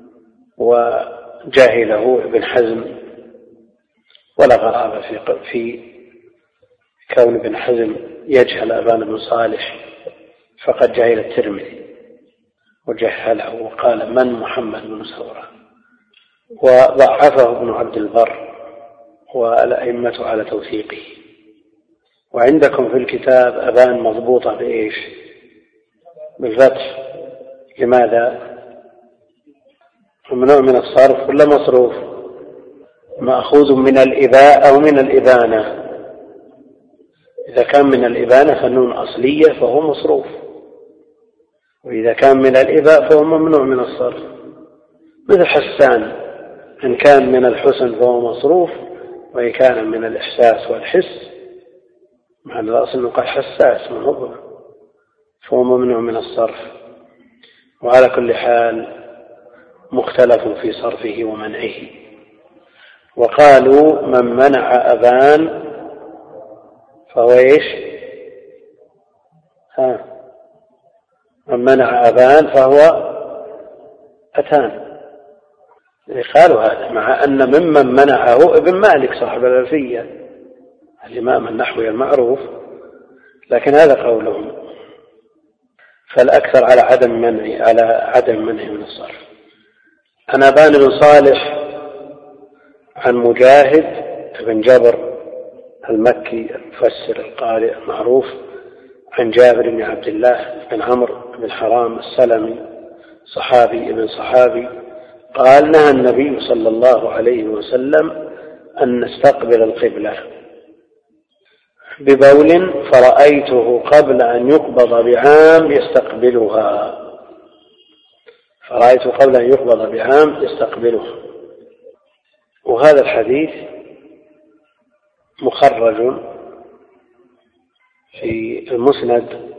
وجاهله ابن حزم، ولا غرابة في في كون ابن حزم يجهل أبان بن صالح، فقد جهل الترمذي وجهله وقال من محمد بن سورة، وضعفه ابن عبد البر والأئمة على توثيقه. وعندكم في الكتاب أبان مضبوطة بإيش؟ بالفتح. لماذا؟ ممنوع من الصرف ولا مصروف؟ مأخوذ من الإباء أو من الإبانة. إذا كان من الإبانة فالنون أصلية فهو مصروف، وإذا كان من الإباء فهو ممنوع من الصرف. مثل حسان، إن كان من الحسن فهو مصروف، وإن كان من الإحساس والحس مع الأصل نقول حساس من فهو ممنوع من الصرف. وعلى كل حال مختلف في صرفه ومنعه. وقالوا من منع أبان فهو إيش؟ ها من منع أبان فهو أتان. قالوا هذا مع أن ممن منعه ابن مالك صاحب الألفية الإمام النحوي المعروف، لكن هذا قولهم، فالأكثر على عدم منع على عدم منع من الصرف. عن أبان بن صالح عن مجاهد بن جبر المكي المفسر القارئ المعروف عن جابر بن عبد الله بن عمرو بن حرام السلمي صحابي ابن صحابي قال نهى النبي صلى الله عليه وسلم أن نستقبل القبلة ببول فرأيته قبل أن يقبض بعام يستقبلها فرأيته قبل أن يقبض بعام يستقبلها. وهذا الحديث مخرج في المسند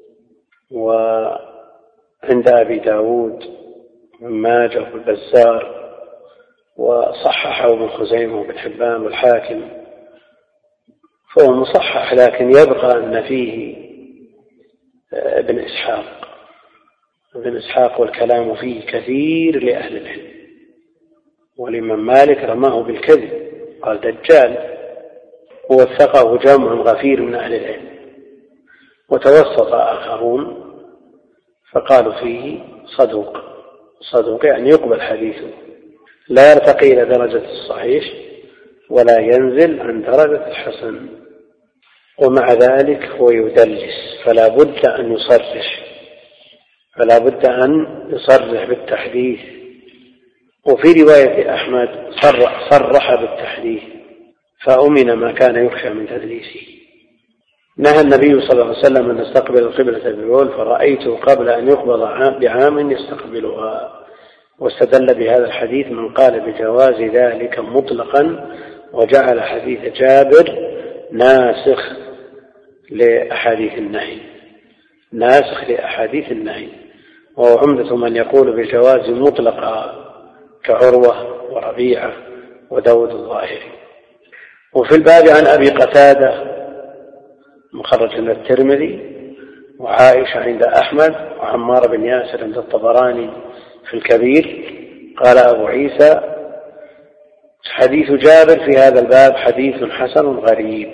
وعند أبي داود وابن ماجه والبزار، وصححه ابن خزيمة وابن حبان والحاكم، فهو مصحح، لكن يبقى أن فيه ابن إسحاق ابن إسحاق والكلام فيه كثير لأهل العلم. والإمام مالك رماه بالكذب، قال دجال، ووثقه جمع غفير من أهل العلم، وتوسط آخرون فقالوا فيه صدوق. صدوق يعني يقبل حديثه، لا يرتقي إلى درجة الصحيح ولا ينزل عن درجة الحسن، ومع ذلك هو يدلس، فلا بد أن يصرح فلا بد أن يصرح بالتحديث. وفي رواية أحمد صرح, صرح بالتحديث فأمن ما كان يخشى من تدليسه. نهى النبي صلى الله عليه وسلم أن نستقبل القبلة بالبول، فرأيته قبل أن يقبض بعام يستقبلها. واستدل بهذا الحديث من قال بجواز ذلك مطلقا، وجعل حديث جابر ناسخ لأحاديث النهي ناسخ لأحاديث النهي وهو عمدة من يقول بالجواز مطلقا كعروة وربيعة وداود الظاهري. وفي الباب عن أبي قتادة مخرج عند الترمذي، وعائشة عند أحمد، وعمار بن ياسر عند الطبراني في الكبير. قال أبو عيسى حديث جابر في هذا الباب حديث حسن غريب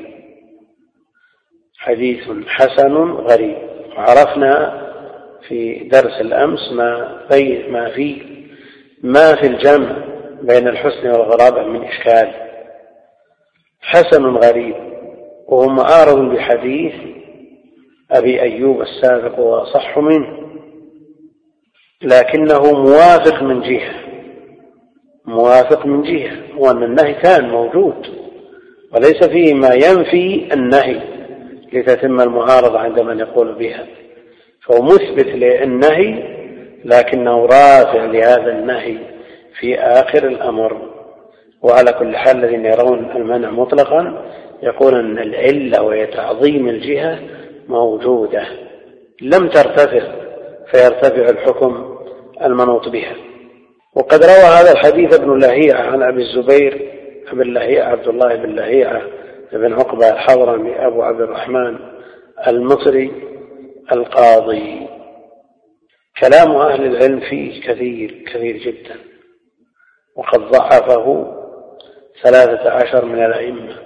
حديث حسن غريب وعرفنا في درس الأمس ما في ما في ما في الجمع بين الحسن والغرابة من إشكال. حسن غريب وهو معارض بحديث أبي أيوب السابق وصح منه، لكنه موافق من جهة موافق من جهة وأن النهي كان موجود وليس فيه ما ينفي النهي لتتم المعارضة عند من يقول بها، فهو مثبت للنهي لكنه رافع لهذا النهي في آخر الأمر. وعلى كل حال الذين يرون المنع مطلقا يقول أن العلة وهي تعظيم الجهة موجودة لم ترتفع فيرتفع الحكم المنوط بها. وقد روى هذا الحديث ابن لهيعة عن أبي الزبير ابن لهيعة عبد الله بن لهيعة بن عقبة الحضرمي أبو عبد الرحمن المصري القاضي. كلام أهل العلم فيه كثير كثير جدا، وقد ضعفه ثلاثة عشر من الأئمة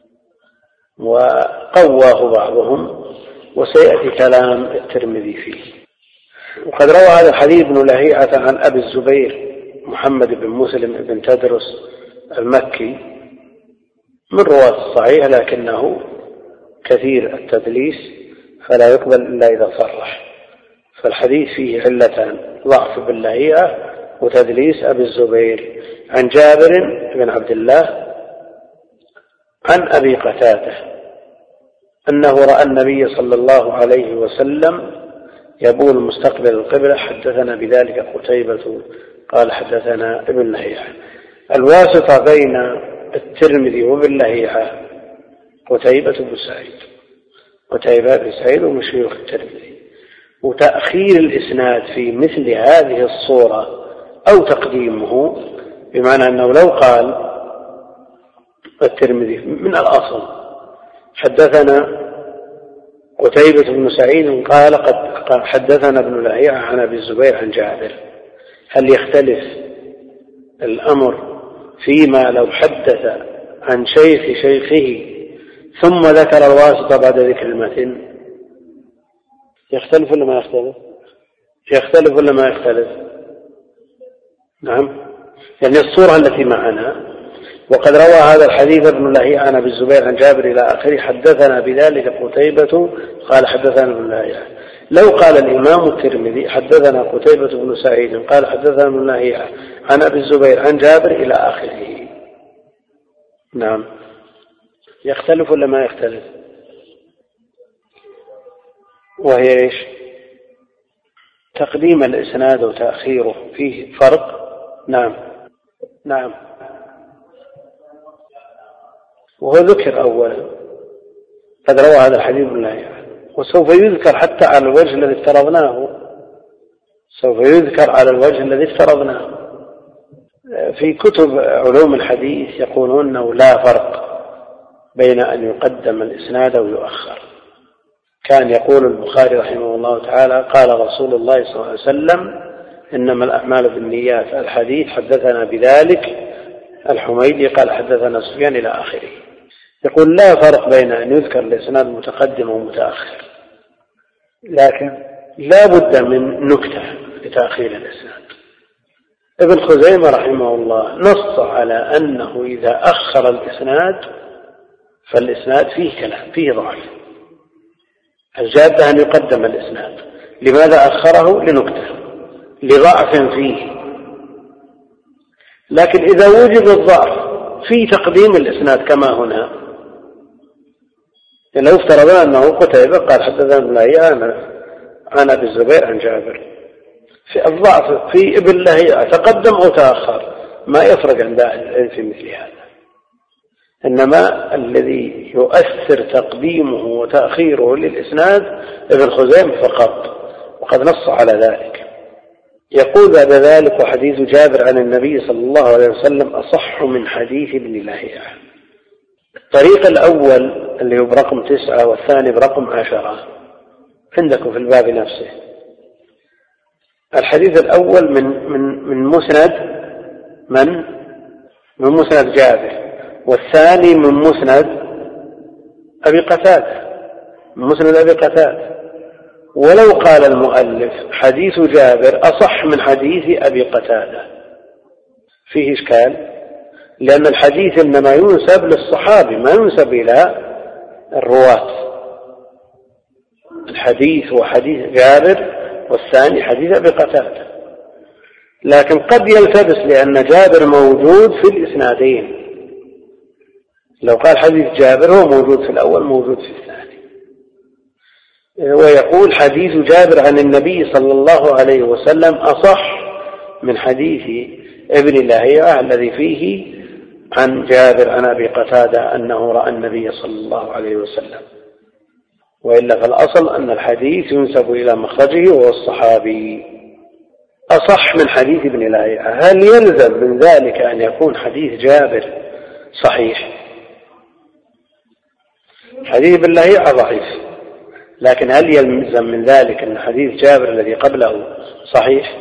وقواه بعضهم، وسيأتي كلام الترمذي فيه. وقد روى هذا الحديث ابن لهيعة عن أبي الزبير محمد بن مسلم بن تدرس المكي من رواة الصحيح، لكنه كثير التدليس فلا يقبل إلا إذا صرح، فالحديث فيه علتان: ضعف بن لهيعة وتدليس أبي الزبير. عن جابر بن عبد الله عن أبي قتادة أنه رأى النبي صلى الله عليه وسلم يبول مستقبل القبلة. حدثنا بذلك قتيبة قال حدثنا ابن لهيعة. الواسطة بين الترمذي وابن لهيعة قتيبة بن سعيد قتيبة بن سعيد ومن شيوخ الترمذي. وتأخير الإسناد في مثل هذه الصورة أو تقديمه بمعنى أنه لو قال الترمذي من الأصل حدثنا قتيبة بن سعيد قال قد حدثنا ابن لهيعة عن أبي الزبير عن جابر، هل يختلف الأمر فيما لو حدث عن شيخ شيخه ثم ذكر الواسطة بعد ذكر المتن؟ يختلف ولا ما يختلف؟ يختلف ولا ما يختلف؟ نعم، يعني الصورة التي معنا. وقد روى هذا الحديث ابن لهيعة عن أبي الزبير عن جابر إلى آخره. حدثنا بذلك قتيبة قال حدثنا ابن لهيعة. لو قال الإمام الترمذي حدثنا قتيبة بن سعيد قال حدثنا ابن لهيعة عن أبي الزبير عن جابر إلى آخره، نعم، يختلف ولا ما يختلف؟ وهي إيش؟ تقديم الإسناد وتأخيره فيه فرق. نعم نعم وهو ذكر أولا قد روى هذا الحديث ابن لهيعة، وسوف يذكر حتى على الوجه الذي افترضناه، سوف يذكر على الوجه الذي افترضناه. في كتب علوم الحديث يقولون أنه لا فرق بين أن يقدم الإسناد أو يؤخر. كان يقول البخاري رحمه الله تعالى قال رسول الله صلى الله عليه وسلم إنما الأعمال بالنيات، الحديث حدثنا بذلك الحميدي قال حدثنا سفيان إلى آخره. يقول لا فرق بين أن يذكر الإسناد متقدم ومتأخر، لكن لا بد من نكتة لتأخير الإسناد. ابن خزيمة رحمه الله نص على أنه إذا أخر الإسناد فالإسناد فيه كلام، فيه ضعف، الجادة أن يقدم الإسناد. لماذا أخره؟ لنكتة، لضعف فيه. لكن إذا وجد الضعف في تقديم الإسناد كما هنا، لو افترضنا أنه قتيبة قال حدثنا ابن لهيعة عن أبي الزبير عن جابر، في الضعف في ابن لهيعة تقدم أو تأخر ما يفرق عند أهل العلم في مثل هذا. إنما الذي يؤثر تقديمه وتأخيره للإسناد ابن خزيمة فقط، وقد نص على ذلك. يقول بعد ذلك وحديث جابر عن النبي صلى الله عليه وسلم أصح من حديث ابن لهيعة. الطريق الأول اللي هو برقم تسعة والثاني برقم عشرة عندكم في الباب نفسه. الحديث الأول من من من مسند من من مسند جابر، والثاني من مسند أبي قتادة، من مسند أبي قتادة. ولو قال المؤلف حديث جابر أصح من حديث أبي قتادة فيه إشكال، لأن الحديث إنما ينسب للصحابي ما ينسب إلى الرواة. الحديث هو حديث جابر والثاني حديث أبي قتادة، لكن قد يلتبس لأن جابر موجود في الإسنادين. لو قال حديث جابر هو موجود في الأول موجود في الثاني. ويقول حديث جابر عن النبي صلى الله عليه وسلم أصح من حديث ابن لهيعة الذي فيه عن جابر عن أبي قتادة أنه رأى النبي صلى الله عليه وسلم. وإلا فالأصل أن الحديث ينسب إلى مخرجه وهو الصحابي. أصح من حديث ابن لهيعة، هل يلزم من ذلك أن يكون حديث جابر صحيح؟ حديث ابن لهيعة ضعيف، لكن هل يلزم من ذلك أن حديث جابر الذي قبله صحيح؟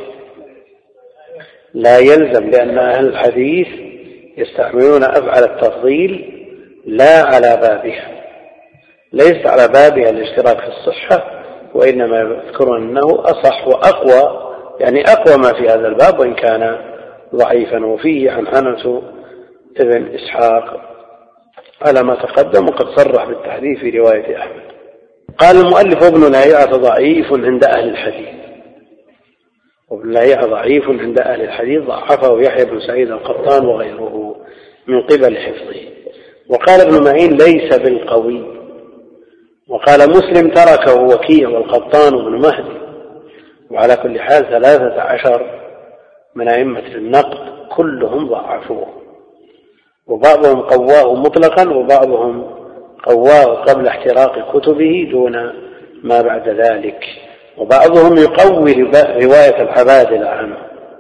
لا يلزم، لأن أهل الحديث يستعملون أفعل التفضيل لا على بابها، ليس على بابها الاشتراك في الصحة، وإنما يذكرون أنه أصح وأقوى، يعني أقوى ما في هذا الباب وإن كان ضعيفا. وفيه عن عنة ابن إسحاق على ما تقدم، وقد صرح بالتحديث في رواية أحمد. قال المؤلف ابن لهيعة ضعيف عند أهل الحديث، وابن لهيعة ضعيف عند أهل الحديث، ضعفه يحيى بن سعيد القطان وغيره من قبل حفظه. وقال ابن معين ليس بالقوي. وقال مسلم تركه وكيع والقطان وابن مهدي. وعلى كل حال ثلاثة عشر من أئمة النقد كلهم ضعفوه، وبعضهم قواه مطلقا وبعضهم قواه قبل احتراق كتبه دون ما بعد ذلك، وبعضهم يقوي رواية العبادلة عنه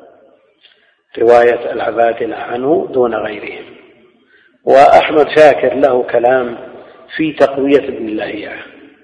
رواية العبادلة عنه دون غيرهم. وأحمد شاكر له كلام في تقوية ابن لهيعة.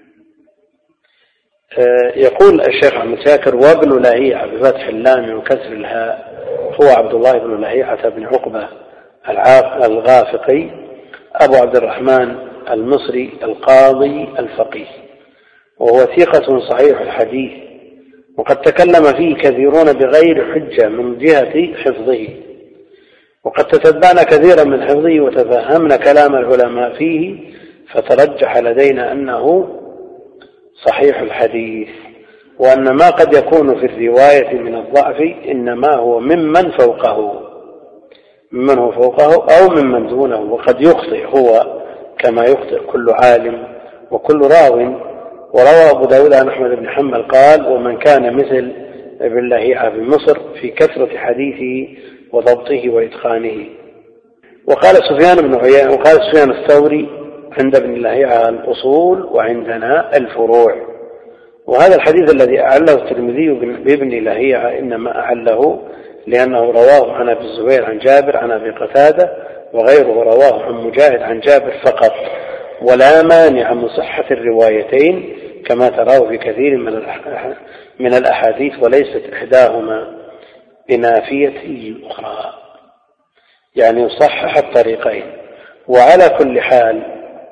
يقول الشيخ أحمد شاكر وابن لهيعة بفتح اللام وكسر الهاء هو عبد الله بن لهيعة بن عقبة الغافقي أبو عبد الرحمن المصري القاضي الفقيه، وهو ثقة صحيح الحديث، وقد تكلم فيه كثيرون بغير حجة من جهة حفظه، وقد تتبعنا كثيرا من حفظه وتفهمنا كلام العلماء فيه، فترجح لدينا أنه صحيح الحديث، وأن ما قد يكون في الرواية من الضعف إنما هو ممن فوقه ممن هو فوقه أو ممن دونه، وقد يخطئ هو كما يخطئ كل عالم وكل راو. وروى أبو داود عن أحمد بن حنبل قال ومن كان مثل ابن لهيعة في مصر في كثرة حديثه وضبطه وإتقانه. وقال سفيان بن عيينة وقال سفيان الثوري عند ابن لهيعة الأصول وعندنا الفروع. وهذا الحديث الذي أعله الترمذي بابن لهيعة إنما أعله لأنه رواه عن أبي الزبير عن جابر عن أبي قتادة، وغيره رواه عن مجاهد عن جابر فقط، ولا مانع من صحة الروايتين كما تراه في كثير من الأحاديث، وليست إحداهما بنافية الأخرى، يعني يصحح الطريقين. وعلى كل حال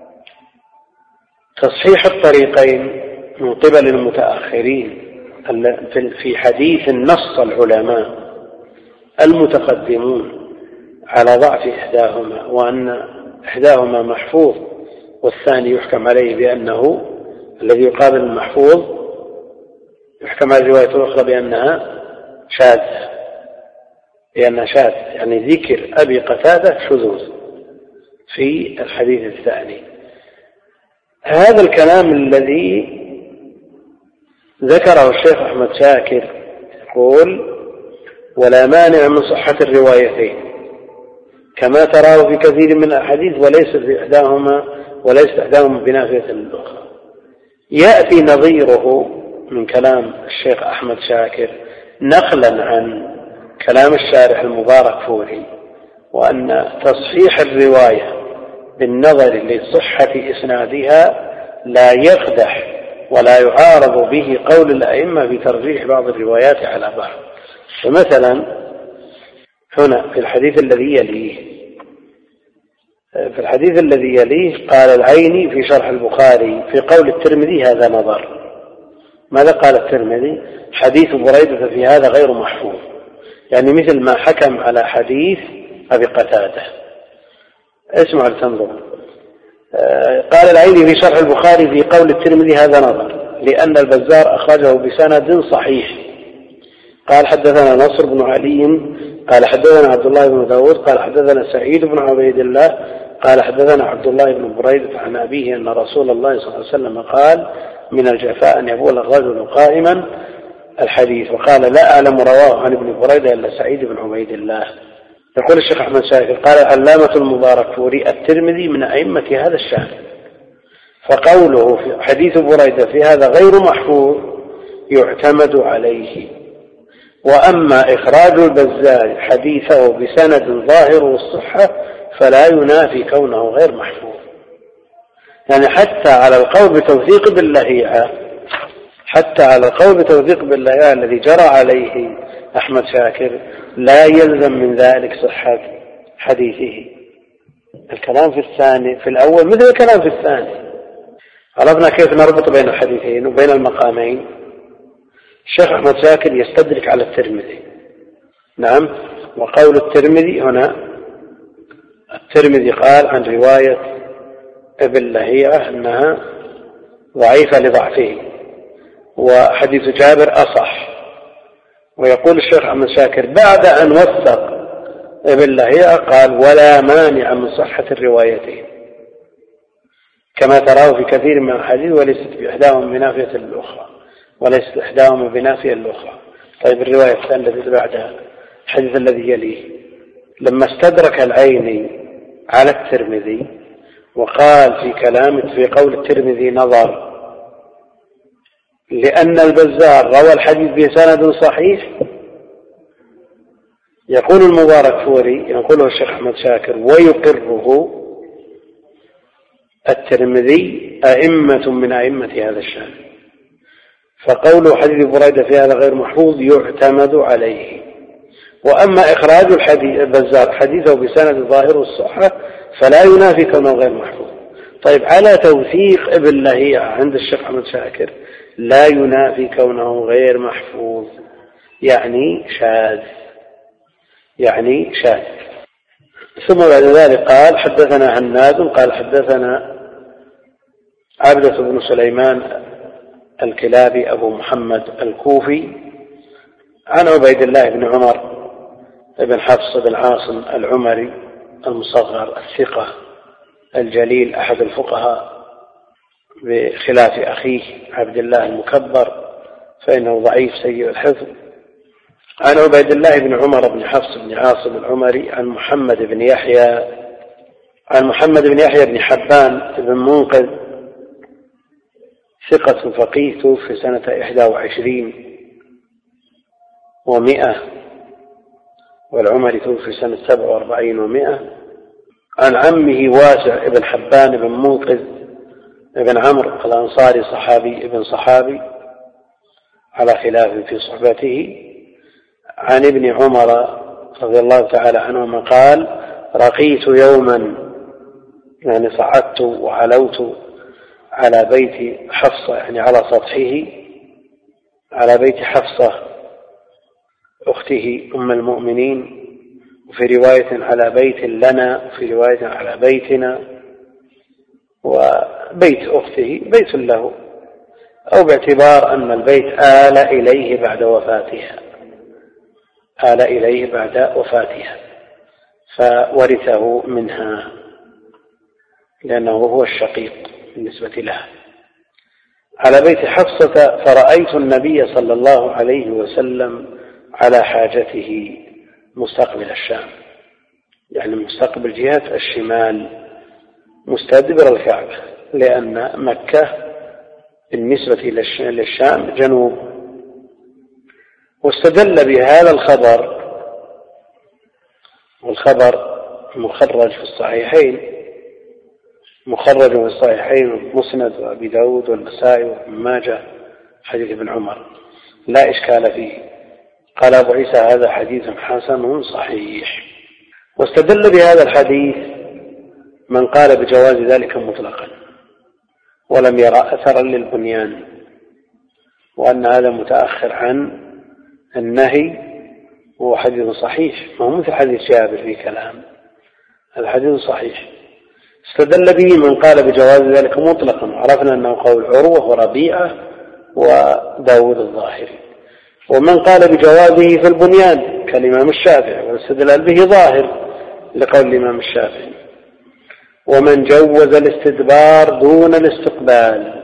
تصحيح الطريقين من قبل المتأخرين في حديث نص العلماء المتقدمون على ضعف إحداهما، وأن إحداهما محفوظ والثاني يحكم عليه بأنه الذي يقابل المحفوظ يحكم على الرواية الأخرى بأنها شاذة، لأنها شاذة يعني ذكر أبي قتادة شذوذ في الحديث الثاني. هذا الكلام الذي ذكره الشيخ أحمد شاكر يقول ولا مانع من صحة الروايتين كما تراه في كثير من الأحاديث وليس في إحداهما وليس إحداهما بنافية الأخرى، يأتي نظيره من كلام الشيخ أحمد شاكر نقلا عن كلام الشارح المبارك فوري، وأن تصحيح الرواية بالنظر لصحة إسنادها لا يقدح ولا يعارض به قول الأئمة بترجيح بعض الروايات على بعض. فمثلا هنا في الحديث الذي يليه في الحديث الذي يليه قال العيني في شرح البخاري في قول الترمذي هذا نظر. ماذا قال الترمذي؟ حديث بريدة في هذا غير محفوظ، يعني مثل ما حكم على حديث أبي قتادة. اسمع لتنظر. قال العيني في شرح البخاري في قول الترمذي هذا نظر لأن البزار أخرجه بسند صحيح. قال حدثنا نصر بن علي قال حدثنا عبد الله بن داود قال حدثنا سعيد بن عبيد الله قال حدثنا عبد الله بن بريدة عن أبيه أن رسول الله صلى الله عليه وسلم قال من الجفاء أن يبول الرجل قائما الحديث. وقال لا أعلم رواه عن ابن بريدة إلا سعيد بن عبيد الله. يقول الشيخ أحمد شاكر قال العلامة المبارك فوري الترمذي من أئمة هذا الشأن، فقوله في حديث بريدة في هذا غير محفوظ يعتمد عليه، وأما إخراج البزار حديثه بسند ظاهر الصحة فلا ينافي كونه غير محفوظ. يعني حتى على القول بتوثيق باللهيعة حتى على القول بتوثيق باللهيعة الذي جرى عليه أحمد شاكر لا يلزم من ذلك صحة حديثه. الكلام في الثاني في الأول مثل الكلام في الثاني. عرفنا كيف نربط بين الحديثين وبين المقامين. الشيخ أحمد شاكر يستدرك على الترمذي. نعم. وقول الترمذي هنا الترمذي قال عن رواية ابن لهيعة أنها ضعيفة لضعفه، وحديث جابر أصح. ويقول الشيخ أحمد شاكر بعد أن وثق ابن لهيعة قال ولا مانع من صحة الروايتين كما تراه في كثير من الحديث وليست بإحداهم بنافية الأخرى وليست إحداهم بنافية الأخرى. طيب الرواية الثانية التي بعدها الحديث الذي يليه لما استدرك العيني على الترمذي وقال في كلامه في قول الترمذي نظر لأن البزار روى الحديث بسند صحيح، يقول المبارك فوري يقوله الشيخ أحمد شاكر ويقره الترمذي أئمة من أئمة هذا الشأن، فقوله حديث بريدة في هذا غير محفوظ يعتمد عليه. وأما إخراج الحديث البزار حديثه بسند ظاهر الصحة فلا ينافي كونه غير محفوظ. طيب على توثيق ابن لهيعة عند الشيخ أحمد شاكر لا ينافي كونه غير محفوظ، يعني شاذ يعني شاذ. ثم بعد ذلك قال حدثنا هناد قال حدثنا عبدة بن سليمان الكلابي أبو محمد الكوفي عن عبيد الله بن عمر بن حفص بن عاصم العمري المصغر الثقة الجليل أحد الفقهاء بخلاف أخيه عبد الله المكبر فإنه ضعيف سيء الحفظ. عن عبيد الله بن عمر بن حفص بن عاصم العمري عن محمد بن يحيى عن محمد بن يحيى بن حبان بن منقذ ثقة فقيه توفي سنة إحدى وعشرين ومئة، والعمري توفي سنة سبع وأربعين ومئة. عن عمه واسع بن حبان بن منقذ بن عمرو الأنصاري صحابي ابن صحابي على خلاف في صحبته. عن ابن عمر رضي الله تعالى عنهما قال: رقيت يوما، يعني صعدت وعلوت على بيت حفصة، يعني على سطحه، على بيت حفصة أخته أم المؤمنين، وفي رواية على بيت لنا، وفي رواية على بيتنا، وبيت أخته بيت له، أو باعتبار أن البيت آل إليه بعد وفاتها، آل إليه بعد وفاتها فورثه منها لأنه هو الشقيق بالنسبة لها. على بيت حفصة: فرأيت النبي صلى الله عليه وسلم على حاجته مستقبل الشام، يعني مستقبل جهة الشمال مستدبر الكعبة، لأن مكة بالنسبة للشام جنوب. واستدل بهذا الخبر، والخبر مخرج في الصحيحين، مخرج في الصحيحين ومسند وأبي داود والنسائي وابن ماجه، حديث ابن عمر لا إشكال فيه. قال أبو عيسى: هذا حديث حسن صحيح. واستدل بهذا الحديث من قال بجواز ذلك مطلقا ولم يرى أثرا للبنيان، وأن هذا متأخر عن النهي، وهو حديث صحيح، ما هو مثل حديث جابر في كلام، الحديث صحيح. استدل به من قال بجواز ذلك مطلقا، وعرفنا أنه قول عروة وربيعة وداود الظاهري. ومن قال بجوازه في البنيان كالإمام الشافعي، والاستدلال به ظاهر لقول الإمام الشافعي. ومن جوز الاستدبار دون الاستقبال،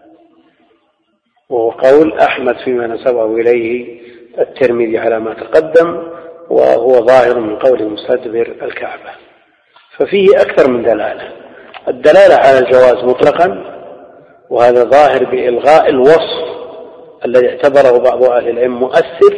وهو قول أحمد فيما نسبه إليه الترمذي على ما تقدم، وهو ظاهر من قول مستدبر الكعبة. ففيه أكثر من دلالة: الدلالة على الجواز مطلقا، وهذا ظاهر بإلغاء الوصف الذي اعتبره بعض أهل العلم مؤثر.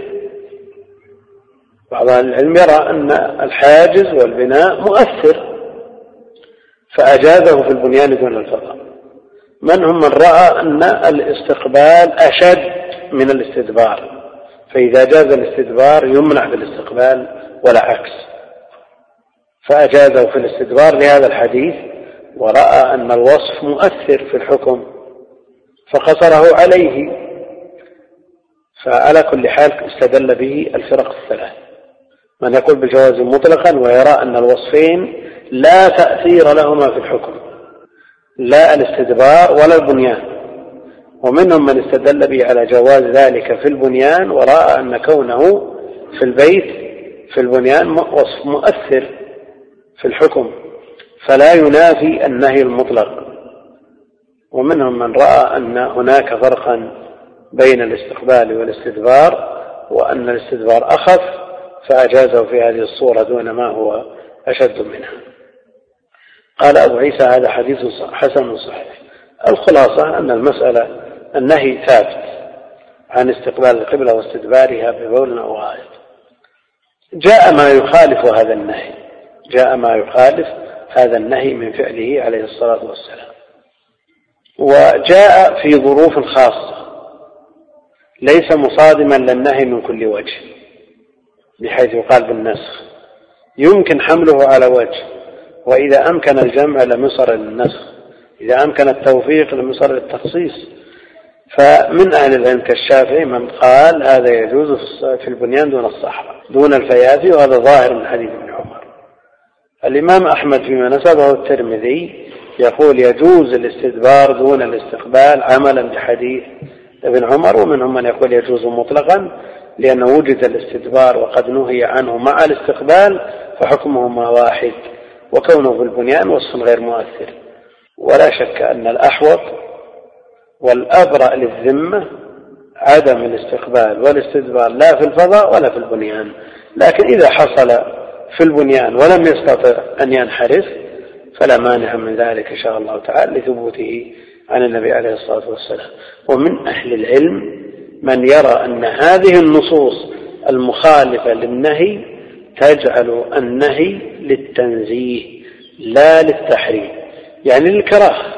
بعض أهل العلم يرى أن الحاجز والبناء مؤثر فأجازه في البنيان دون الفضاء. من هم من رأى أن الاستقبال أشد من الاستدبار، فإذا جاز الاستدبار يمنع بالاستقبال ولا عكس، فأجازه في الاستدبار لهذا الحديث، ورأى أن الوصف مؤثر في الحكم فقصره عليه. فعلى كل حال استدل به الفرق الثلاث: من يقول بالجواز مطلقا ويرى أن الوصفين لا تأثير لهما في الحكم، لا الاستدبار ولا البنيان، ومنهم من استدل به على جواز ذلك في البنيان، ورأى أن كونه في البيت في البنيان وصف مؤثر في الحكم فلا ينافي النهي المطلق. ومنهم من رأى أن هناك فرقا بين الاستقبال والاستدبار، وأن الاستدبار أخف فأجازه في هذه الصورة دون ما هو أشد منها. قال أبو عيسى: هذا حديث حسن صحيح. الخلاصة أن المسألة النهي ثابت عن استقبال القبلة واستدبارها ببول أو غائط. جاء ما يخالف هذا النهي، جاء ما يخالف هذا النهي من فعله عليه الصلاة والسلام، وجاء في ظروف خاصة ليس مصادما للنهي من كل وجه، بحيث يقال بالنسخ يمكن حمله على وجه، وإذا أمكن الجمع لم يصر للنسخ، إذا أمكن التوفيق لم يصر للتخصيص. فمن أهل العلم كالشافعي من قال هذا يجوز في البنيان دون الصحراء دون الفيافي، وهذا ظاهر من حديث ابن عمر. الإمام أحمد فيما نسبه الترمذي يقول يجوز الاستدبار دون الاستقبال عملا بحديث ابن عمر، ومنهم من يقول يجوز مطلقا لأنه وجد الاستدبار وقد نهي عنه مع الاستقبال فحكمهما واحد، وكونه في البنيان وصف غير مؤثر. ولا شك أن الأحوط والأبرأ للذمة عدم الاستقبال والاستدبار لا في الفضاء ولا في البنيان، لكن إذا حصل في البنيان ولم يستطع أن ينحرف فلا مانع من ذلك إن شاء الله تعالى لثبوته عن النبي عليه الصلاة والسلام. ومن أهل العلم من يرى أن هذه النصوص المخالفة للنهي تجعل النهي للتنزيه لا للتحريم، يعني للكراهة،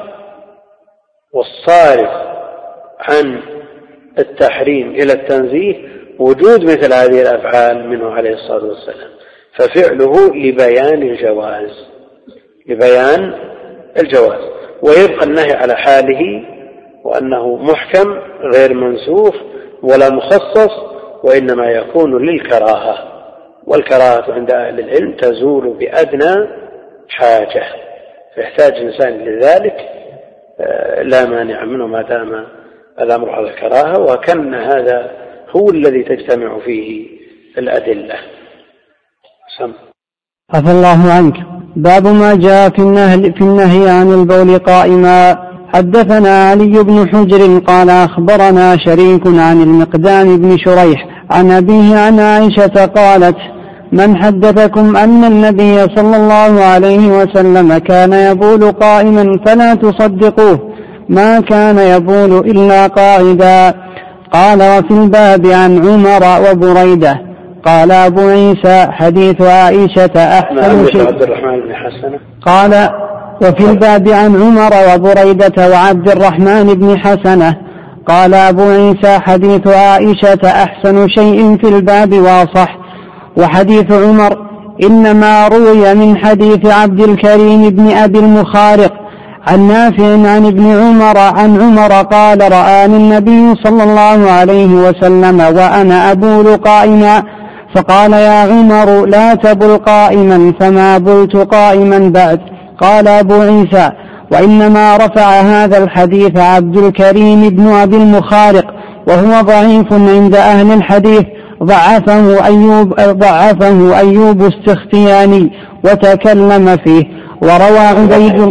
والصارف عن التحريم إلى التنزيه وجود مثل هذه الأفعال منه عليه الصلاة والسلام، ففعله لبيان الجواز لبيان الجواز ويبقى النهي على حاله، وأنه محكم غير منسوخ ولا مخصص، وإنما يكون للكراهة، والكراهة عند أهل العلم تزول بأدنى حاجة، فيحتاج الإنسان لذلك لا مانع منه ما دام الأمر على الكراهة، وكان هذا هو الذي تجتمع فيه الأدلة. سم. عفى الله عنك. باب ما جاء في النهي, في النهي عن البول قائما. حدثنا علي بن حجر قال أخبرنا شريك عن المقدام بن شريح عن أبيه عن عائشة قالت: من حدثكم أن النبي صلى الله عليه وسلم كان يبول قائما فلا تصدقوه، ما كان يبول إلا قاعدا. قال: وفي الباب عن عمر وبريدة. قال أبو عيسى: حديث عائشة أحسن شيء. عبد الرحمن بن حسنة. قال: وفي الباب عن عمر وبريدة وعبد الرحمن بن حسنة. قال أبو عيسى: حديث عائشة أحسن شيء في الباب واصح. وحديث عمر إنما روي من حديث عبد الكريم بن أبي المخارق عن نافع عن ابن عمر عن عمر قال: رآني النبي صلى الله عليه وسلم وأنا أبول قائما، فقال: يا عمر لا تبل قائما، فما بلت قائما بعد. قال أبو عيسى: وإنما رفع هذا الحديث عبد الكريم بن أبي المخارق، وهو ضعيف عند أهل الحديث، ضعفه أيوب, ضعفه أيوب السختياني وتكلم فيه. وروى عبيد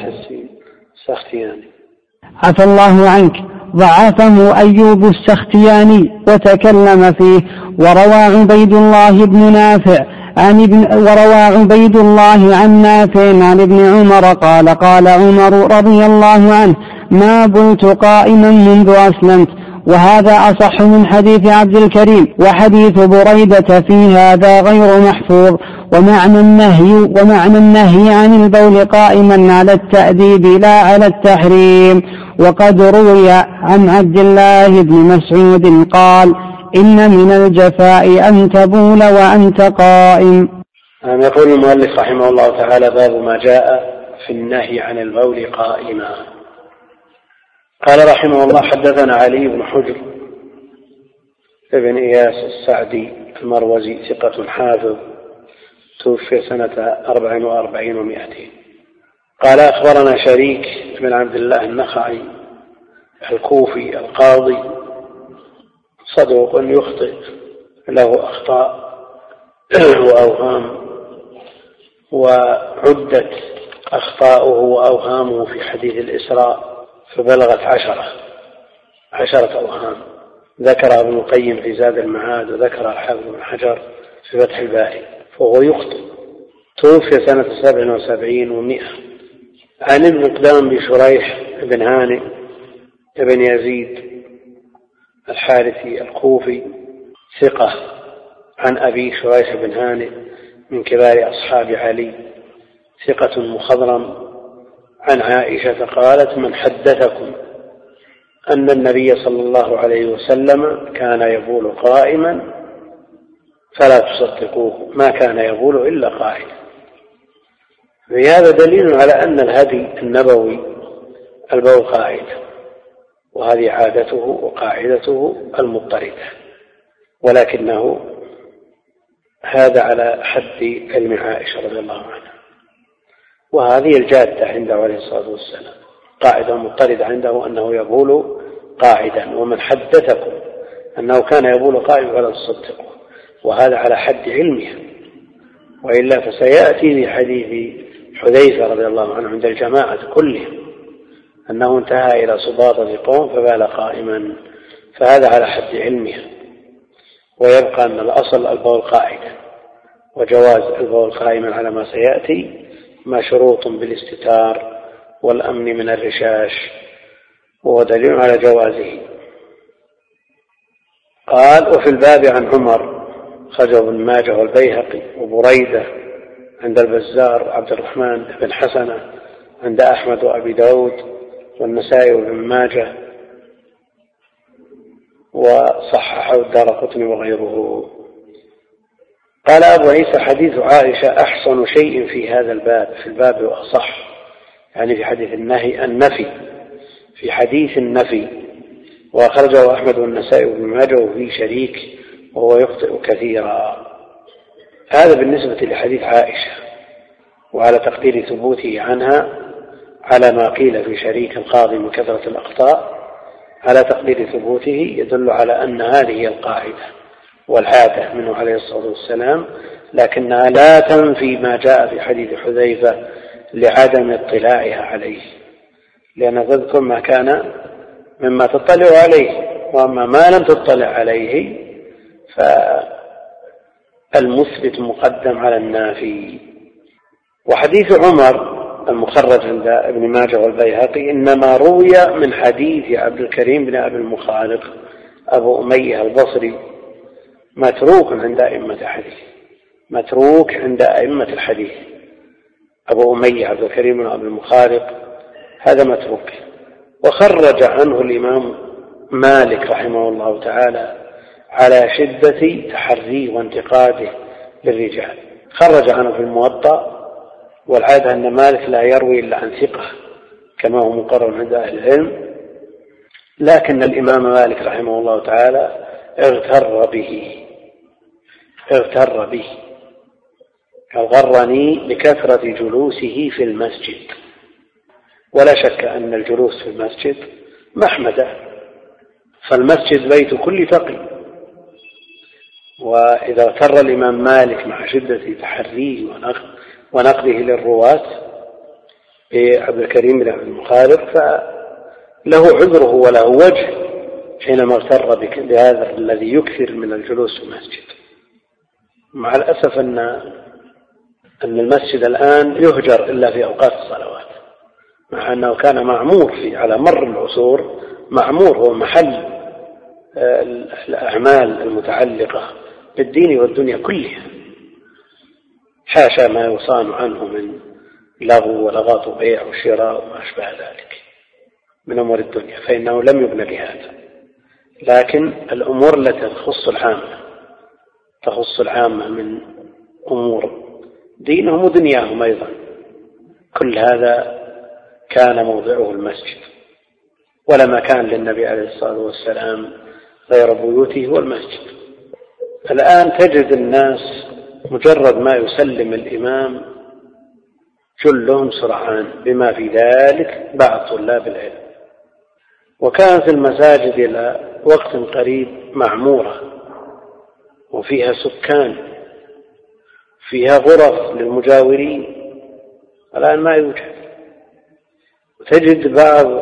عفى الله عنك ضعفه أيوب السختياني وتكلم فيه. وروى عبيد الله بن نافع عن ابن وروى عبيد الله عن نافع عن ابن عمر قال: قال عمر رضي الله عنه: ما بلت قائما منذ أسلمت. وهذا أصح من حديث عبد الكريم. وحديث بريدة في هذا غير محفوظ. ومعنى النهي ومعنى النهي عن البول قائما على التأديب لا على التحريم. وقد روي عن عبد الله بن مسعود قال: إن من الجفاء أن تبول وأنت قائم. يقول المؤلف رحمه الله تعالى: باب ما جاء في النهي عن البول قائما. قال رحمه الله: حدثنا علي بن حجر ابن إياس السعدي المروزي ثقة حافظ، توفي سنة أربع وأربعين ومائتين. قال: أخبرنا شريك بن عبد الله النخعي الكوفي القاضي، صدوق يخطئ، له أخطاء وأوهام، وعدت أخطاؤه وأوهامه في حديث الإسراء فبلغت عشرة عشرة أوهام، ذكر ابن القيم في زاد المعاد، وذكر الحافظ بن حجر في فتح الباري، فهو يخطئ. توفي سنة سبع وسبعين ومئة. عن المقدام بشريح بن هانئ بن يزيد الحارثي الكوفي ثقة، عن أبي شريح بن هانئ من كبار أصحاب علي، ثقة مخضرم، عن عائشة قالت: من حدثكم أن النبي صلى الله عليه وسلم كان يبول قائما فلا تصدقوه، ما كان يبول إلا قائما. فهذا دليل على أن الهدي النبوي البول قائدا، وهذه عادته وقاعدته المضطردة، ولكنه هذا على حد علم عائشة رضي الله عنها، وهذه الجادة عنده عليه الصلاة والسلام، قاعدة مضطردة عنده أنه يبول قاعدا. ومن حدثكم أنه كان يبول قائما فلا تصدقوا، وهذا على حد علمها، وإلا فسيأتي في حديث حذيفة رضي الله عنه عند الجماعة كلهم أنه انتهى إلى سباطة قوم فبال قائما، فهذا على حد علمها. ويبقى أن الأصل البول قاعدا، وجواز البول قائما على ما سيأتي مشروط بالاستتار والأمن من الرشاش، وهو دليل على جوازه. قال: وفي الباب عن عمر خرجه ابن ماجه والبيهقي وبريدة عند البزار عبد الرحمن بن حسنة عند أحمد وأبي داود والنسائي وابن ماجه، وصححه الدارقطني وغيره. قال أبو عيسى: حديث عائشة أحسن شيء في هذا الباب، في الباب وأصح، يعني في حديث النهي النفي، في حديث النفي، وأخرجه أحمد والنسائي وابن ماجه وفيه شريك وهو يخطئ كثيرا. هذا بالنسبة لحديث عائشة، وعلى تقدير ثبوته عنها على ما قيل في شريك القاضي من كثرة الأخطاء، على تقدير ثبوته يدل على أن هذه هي القاعدة والعادة منه عليه الصلاة والسلام، لكنها لا تنفي ما جاء في حديث حذيفة لعدم اطلاعها عليه، لأن تذكر ما كان مما تطلع عليه، وأما ما لم تطلع عليه فالمثبت مقدم على النافي. وحديث عمر المخرج عند ابن ماجه والبيهقي إنما روي من حديث عبد الكريم بن أبي المخالق أبو أمية البصري، متروك عند أئمة الحديث، متروك عند أئمة الحديث. أبو أمية عبد الكريم بن أبي المخالق هذا متروك، وخرج عنه الإمام مالك رحمه الله تعالى على شدة تحريه وانتقاده للرجال، خرج عنه في الموطأ، والعادة أن مالك لا يروي إلا عن ثقة كما هو مقرر عند أهل العلم، لكن الإمام مالك رحمه الله تعالى اغتر به اغتر به غرني بكثرة جلوسه في المسجد. ولا شك أن الجلوس في المسجد محمدة، فالمسجد بيت كل تقي. وإذا اغتر الإمام مالك مع شدة تحريه ونقده للرواة بعبد الكريم بن أبي المخالق فله عذره وله وجه حينما اغتر بهذا الذي يكثر من الجلوس في المسجد. مع الأسف أن أن المسجد الآن يهجر إلا في أوقات الصلوات، مع أنه كان معمور في على مر العصور، معمور هو محل الأعمال المتعلقة بالدين والدنيا كلها، حاشا ما يصان عنه من لغو ولغط وبيع وشراء وما أشبه ذلك من أمور الدنيا، فإنه لم يبنى لهذا. لكن الأمور التي تخص العامة تخص العامة من أمور دينهم ودنياهم أيضا، كل هذا كان موضعه المسجد، ولا مكان للنبي عليه الصلاة والسلام غير بيوته هو المسجد. الآن تجد الناس مجرد ما يسلم الإمام كلهم سرعان، بما في ذلك بعض طلاب العلم. وكانت المساجد إلى وقت قريب معمورة وفيها سكان، فيها غرف للمجاورين، الآن ما يوجد. وتجد بعض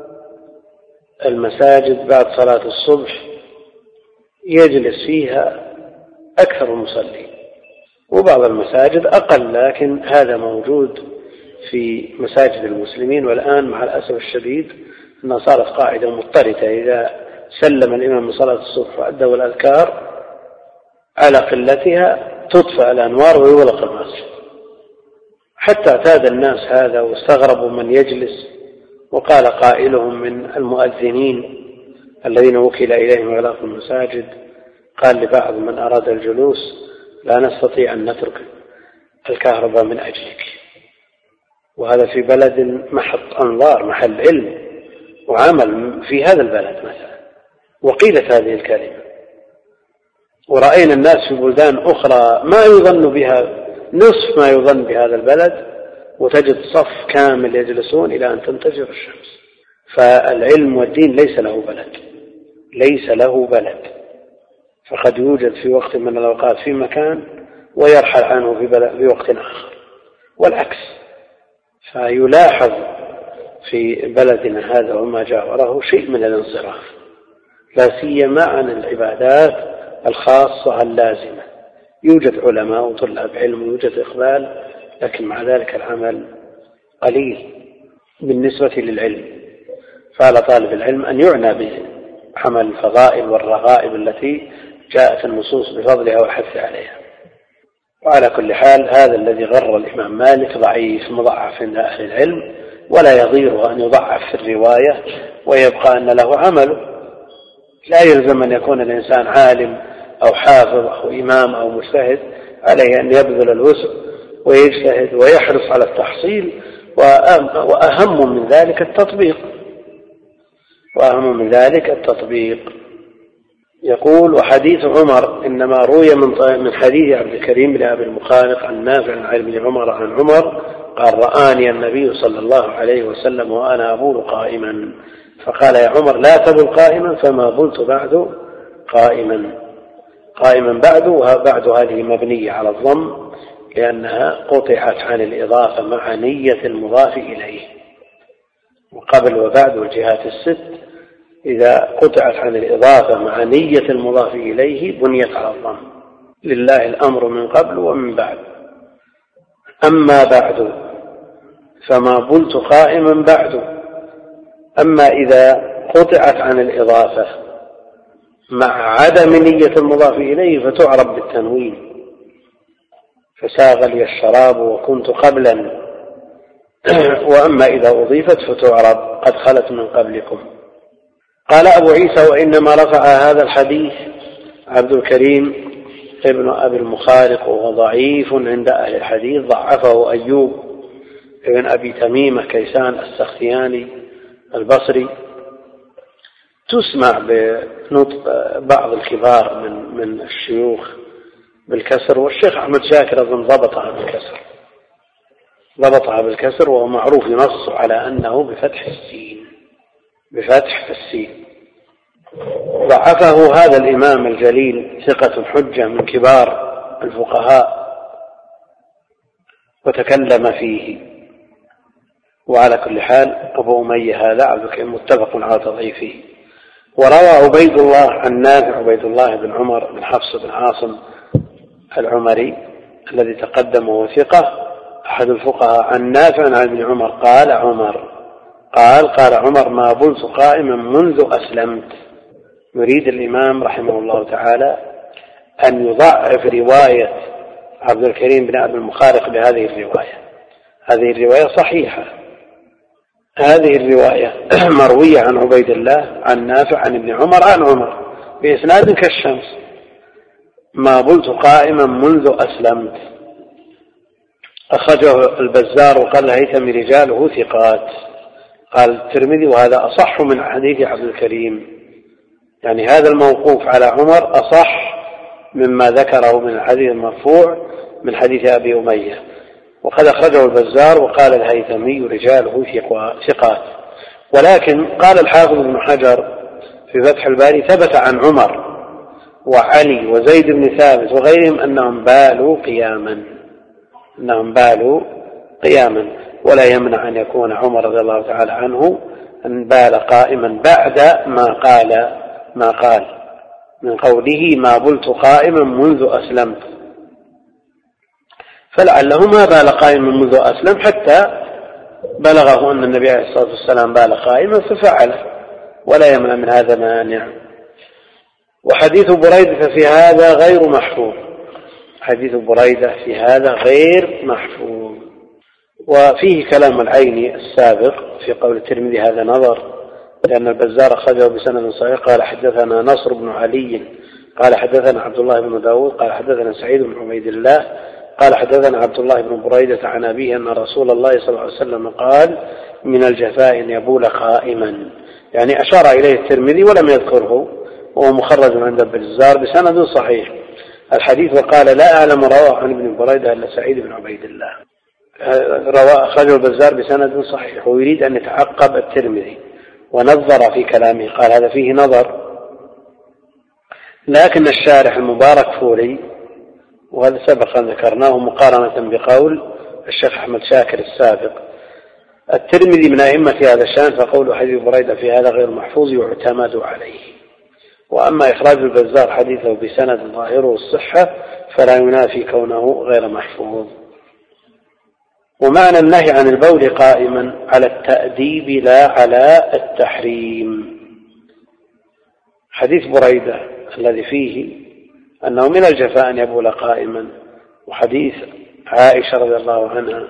المساجد بعد صلاة الصبح يجلس فيها أكثر المصلين، وبعض المساجد أقل، لكن هذا موجود في مساجد المسلمين. والآن مع الأسف الشديد أنها صارت قاعدة مضطردة، إذا سلم الإمام من صلاة الصبح وأدوا الأذكار على قلتها تطفأ الأنوار ويغلق المسجد، حتى اعتاد الناس هذا واستغربوا من يجلس. وقال قائلهم من المؤذنين الذين وكل إليهم إغلاق المساجد، قال لبعض من أراد الجلوس: لا نستطيع أن نترك الكهرباء من أجلك. وهذا في بلد محط أنظار، محل علم وعمل في هذا البلد مثلا، وقيلت هذه الكلمة. ورأينا الناس في بلدان أخرى ما يظن بها نصف ما يظن بهذا البلد، وتجد صف كامل يجلسون إلى أن تنتشر الشمس. فالعلم والدين ليس له بلد، ليس له بلد، فقد يوجد في وقت من الأوقات في مكان ويرحل عنه في, بلد في وقت آخر، والعكس. فيلاحظ في بلدنا هذا وما جاوره شيء من الانصراف، لا سيما عن العبادات الخاصة اللازمة. يوجد علماء وطلاب علم، ويوجد إقبال لكن مع ذلك العمل قليل بالنسبة للعلم. فعلى طالب العلم أن يعنى بعمل الفضائل والرغائب التي جاءت النصوص بفضلها والحث عليها. وعلى كل حال هذا الذي غر الإمام مالك ضعيف مضعف عند أهل العلم، ولا يضير أن يضعف في الرواية ويبقى أن له عمله. لا يلزم أن يكون الإنسان عالم أو حافظ أو إمام أو مجتهد، عليه أن يبذل الوسع ويجتهد ويحرص على التحصيل، وأهم من ذلك التطبيق وأهم من ذلك التطبيق. يقول: وحديث عمر إنما روي من حديث عبد الكريم بن أبي المخارق عن نافع عن ابن عمر عن عمر قال: رآني النبي صلى الله عليه وسلم وأنا أبول قائما، فقال: يا عمر لا تبل قائما، فما بلت بعد قائما. قائما بعد، وبعد هذه مبنية على الضم لأنها قطعت عن الإضافة مع نية المضاف إليه. وقبل وبعد والجهات الست إذا قطعت عن الإضافة مع نية المضاف إليه بنيت على الضم. لله الأمر من قبل ومن بعد. أما بعد فما بلت قائما بعد. أما إذا قطعت عن الإضافة مع عدم نية المضاف إليه فتعرب بالتنوين، فساغ لي الشراب وكنت قبلا. وأما إذا أضيفت فتعرب قد خلت من قبلكم. قال أبو عيسى: وإنما رفع هذا الحديث عبد الكريم ابن أبي المخارق وهو ضعيف عند أهل الحديث، ضعفه أيوب ابن أبي تميمة كيسان السختياني البصري. تسمع بنطق بعض الكبار من من الشيوخ بالكسر، والشيخ أحمد شاكر أظن ضبطها بالكسر ضبطها بالكسر وهو معروف ينص على أنه بفتح السين بفتح السين. ضعفه هذا الإمام الجليل ثقة حجة من كبار الفقهاء وتكلم فيه. وعلى كل حال أبو أمية هذا عبد الكريم متفق على تضعيفه. وروى عبيد الله عن نافع عبيد الله بن عمر بن حفص بن عاصم العمري الذي تقدم وهو ثقة أحد الفقهاء عن نافع عن ابن عمر قال عمر قال قال عمر: ما بلت قائما منذ أسلمت. يريد الإمام رحمه الله تعالى أن يضعف رواية عبد الكريم بن أبي المخارق بهذه الرواية. هذه الرواية صحيحة، هذه الرواية مروية عن عبيد الله عن نافع عن ابن عمر عن عمر بإسناد كالشمس: ما بلت قائما منذ أسلمت. أخرجه البزار وقال الهيثمي رجاله ثقات. قال الترمذي: وهذا أصح من حديث عبد الكريم، يعني هذا الموقوف على عمر أصح مما ذكره من الحديث المرفوع من حديث أبي أمية. وقد أخرجه البزار وقال الهيثمي رجاله ثقات. ولكن قال الحافظ ابن حجر في فتح الباري: ثبت عن عمر وعلي وزيد بن ثابت وغيرهم أنهم بالوا قياما أنهم بالوا قياما ولا يمنع أن يكون عمر رضي الله تعالى عنه أن بال قائما بعد ما قال ما قال من قوله: ما بلت قائما منذ أسلمت. فلعله ما بال قائما منذ أسلم حتى بلغه أن النبي عليه الصلاة والسلام بال قائما ففعله، ولا يمنع من هذا مانع. وحديث بريدة في هذا غير محفوظ حديث بريدة في هذا غير محفوظ. وفيه كلام العيني السابق في قول الترمذي هذا نظر، لأن البزار أخرجه بسند صحيح. قال حدثنا نصر بن علي قال حدثنا عبد الله بن داود قال حدثنا سعيد بن عبيد الله قال حدثنا عبد الله بن بريدة عن أبيه أن رسول الله صلى الله عليه وسلم قال: من الجفاء أن يبول قائما، يعني أشار إليه الترمذي ولم يذكره، وهو مخرج عند البزار بسند صحيح الحديث. وقال: لا أعلم رواه عن ابن بريدة إلا سعيد بن عبيد الله. رواه أخرجه البزار بسند صحيح، ويريد أن يتعقب الترمذي ونظر في كلامه، قال هذا فيه نظر. لكن الشارح المبارك فوري، وهذا سبق أن ذكرناه مقارنة بقول الشيخ أحمد شاكر السابق: الترمذي من أئمة هذا الشان، فقول حديث بريدة في هذا غير محفوظ يعتمد عليه. وأما إخراج البزار حديثه بسند ظاهره الصحة فلا ينافي كونه غير محفوظ. ومعنى النهي عن البول قائما على التأديب لا على التحريم. حديث بريدة الذي فيه أنه من الجفاء أن يبول قائما، وحديث عائشة رضي الله عنها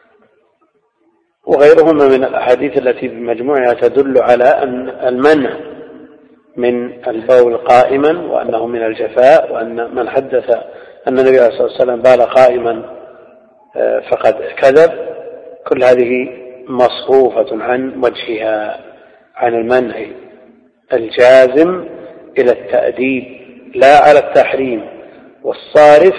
وغيرهما من الأحاديث التي بمجموعها تدل على أن المنع من البول قائما وأنه من الجفاء، وأن من حدث أن النبي صلى الله عليه وسلم بال قائما فقد كذب. كل هذه مصروفة عن وجهها، عن المنع الجازم إلى التأديب لا على التحريم. والصارف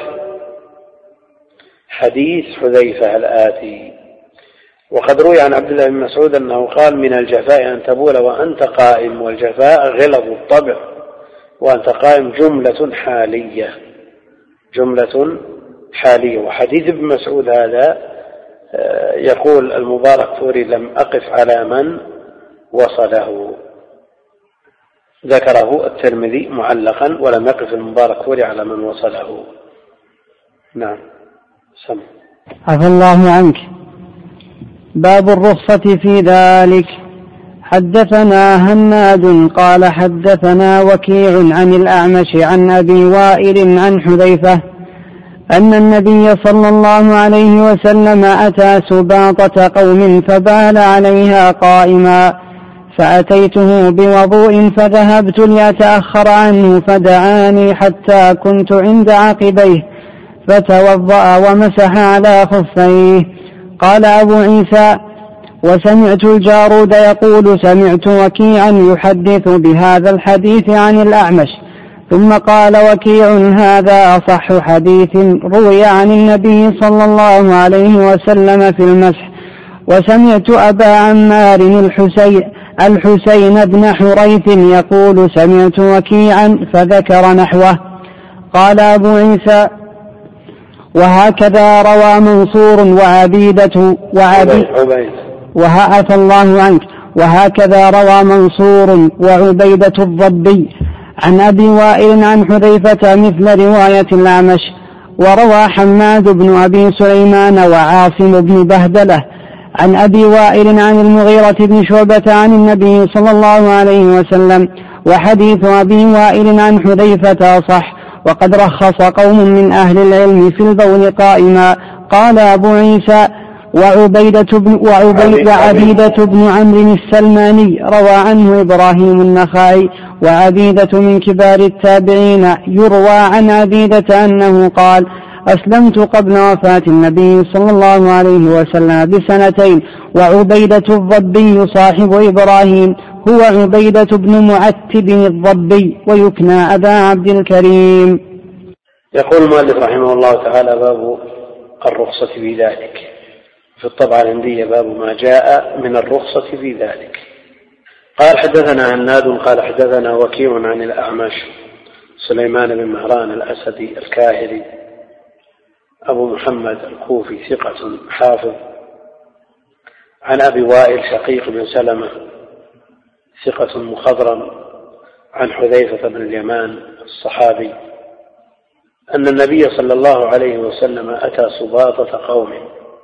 حديث حذيفة الآتي. وقد روي عن عبد الله بن مسعود أنه قال: من الجفاء أن تبول وأنت قائم، والجفاء غلظ الطبع، وأنت قائم جملة حالية، جملة حالية. وحديث ابن مسعود هذا يقول المباركفوري: لم أقف على من وصله. ذكره الترمذي معلقا، ولم يقف المباركفوري على من وصله. نعم. سم. عفى الله عنك. باب الرخصة في ذلك. حدثنا هناد قال حدثنا وكيع عن الأعمش عن أبي وائل عن حذيفة أن النبي صلى الله عليه وسلم أتى سباطة قوم فبال عليها قائما، فأتيته بوضوء فذهبت لأتأخر عنه فدعاني حتى كنت عند عقبيه فتوضأ ومسح على خفيه. قال أبو عيسى: وسمعت الجارود يقول سمعت وكيعا يحدث بهذا الحديث عن الأعمش. ثم قال وكيع: هذا أصح حديث روي عن النبي صلى الله عليه وسلم في المسح. وسمعت أبا عمار الحسين, الحسين بن حريث يقول سمعت وكيعا فذكر نحوه. قال أبو عيسى: وهكذا روى منصور وعبيدة وعبيدة وهعف الله عنك وهكذا روى منصور وعبيدة الضبي عن أبي وائل عن حذيفة مثل رواية الأعمش. وروى حماد بن أبي سليمان وعاصم بن بهدلة عن أبي وائل عن المغيرة بن شعبة عن النبي صلى الله عليه وسلم. وحديث أبي وائل عن حذيفة أصح. وقد رخص قوم من أهل العلم في البول قائما. قال أبو عيسى: وعبيدة بن, وعبيد وعبيدة بن عمرو السلماني روى عنه إبراهيم النخعي. وعبيدة من كبار التابعين. يروى عن عبيدة أنه قال: أسلمت قبل وفاة النبي صلى الله عليه وسلم بسنتين. وعبيدة الضبي صاحب إبراهيم هو عبيدة بن معتب الضبي ويكنى أبا عبد الكريم. يقول المؤلف رحمه الله تعالى: باب الرخصة في ذلك. في الطبعة الهندية باب ما جاء من الرخصة في ذلك. قال: حدثنا هناد قال حدثنا وكيع عن الأعمش سليمان بن مهران الأسدي الكاهلي أبو محمد الكوفي ثقة حافظ، عن أبي وائل شقيق بن سلمة ثقة مخضرم، عن حذيفة بن اليمان الصحابي أن النبي صلى الله عليه وسلم أتى سباطة قوم.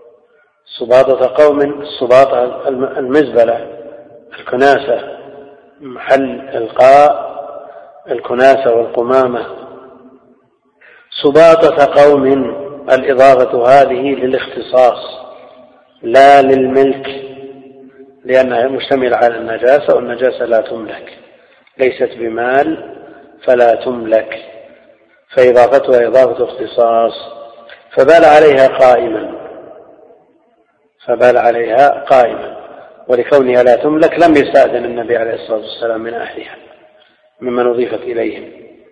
سباطة قوم، السباطة المزبلة، الكناسة، محل إلقاء الكناسة والقمامة. سباطة قوم، الإضافة هذه للاختصاص لا للملك، لأنها مشتملة على النجاسة، والنجاسة لا تملك، ليست بمال فلا تملك، فإضافتها إضافة اختصاص. فبال عليها قائما فبال عليها قائما ولكونها لا تملك لم يستأذن النبي عليه الصلاة والسلام من أهلها ممن أضيفت إليهم.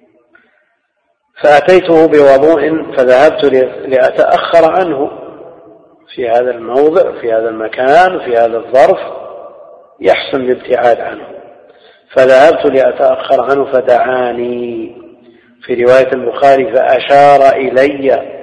فأتيته بوضوء فذهبت لأتأخر عنه في هذا الموضع، في هذا المكان، في هذا الظرف يحسن الابتعاد عنه. فذهبت لأتأخر عنه فدعاني، في رواية البخاري فأشار إلي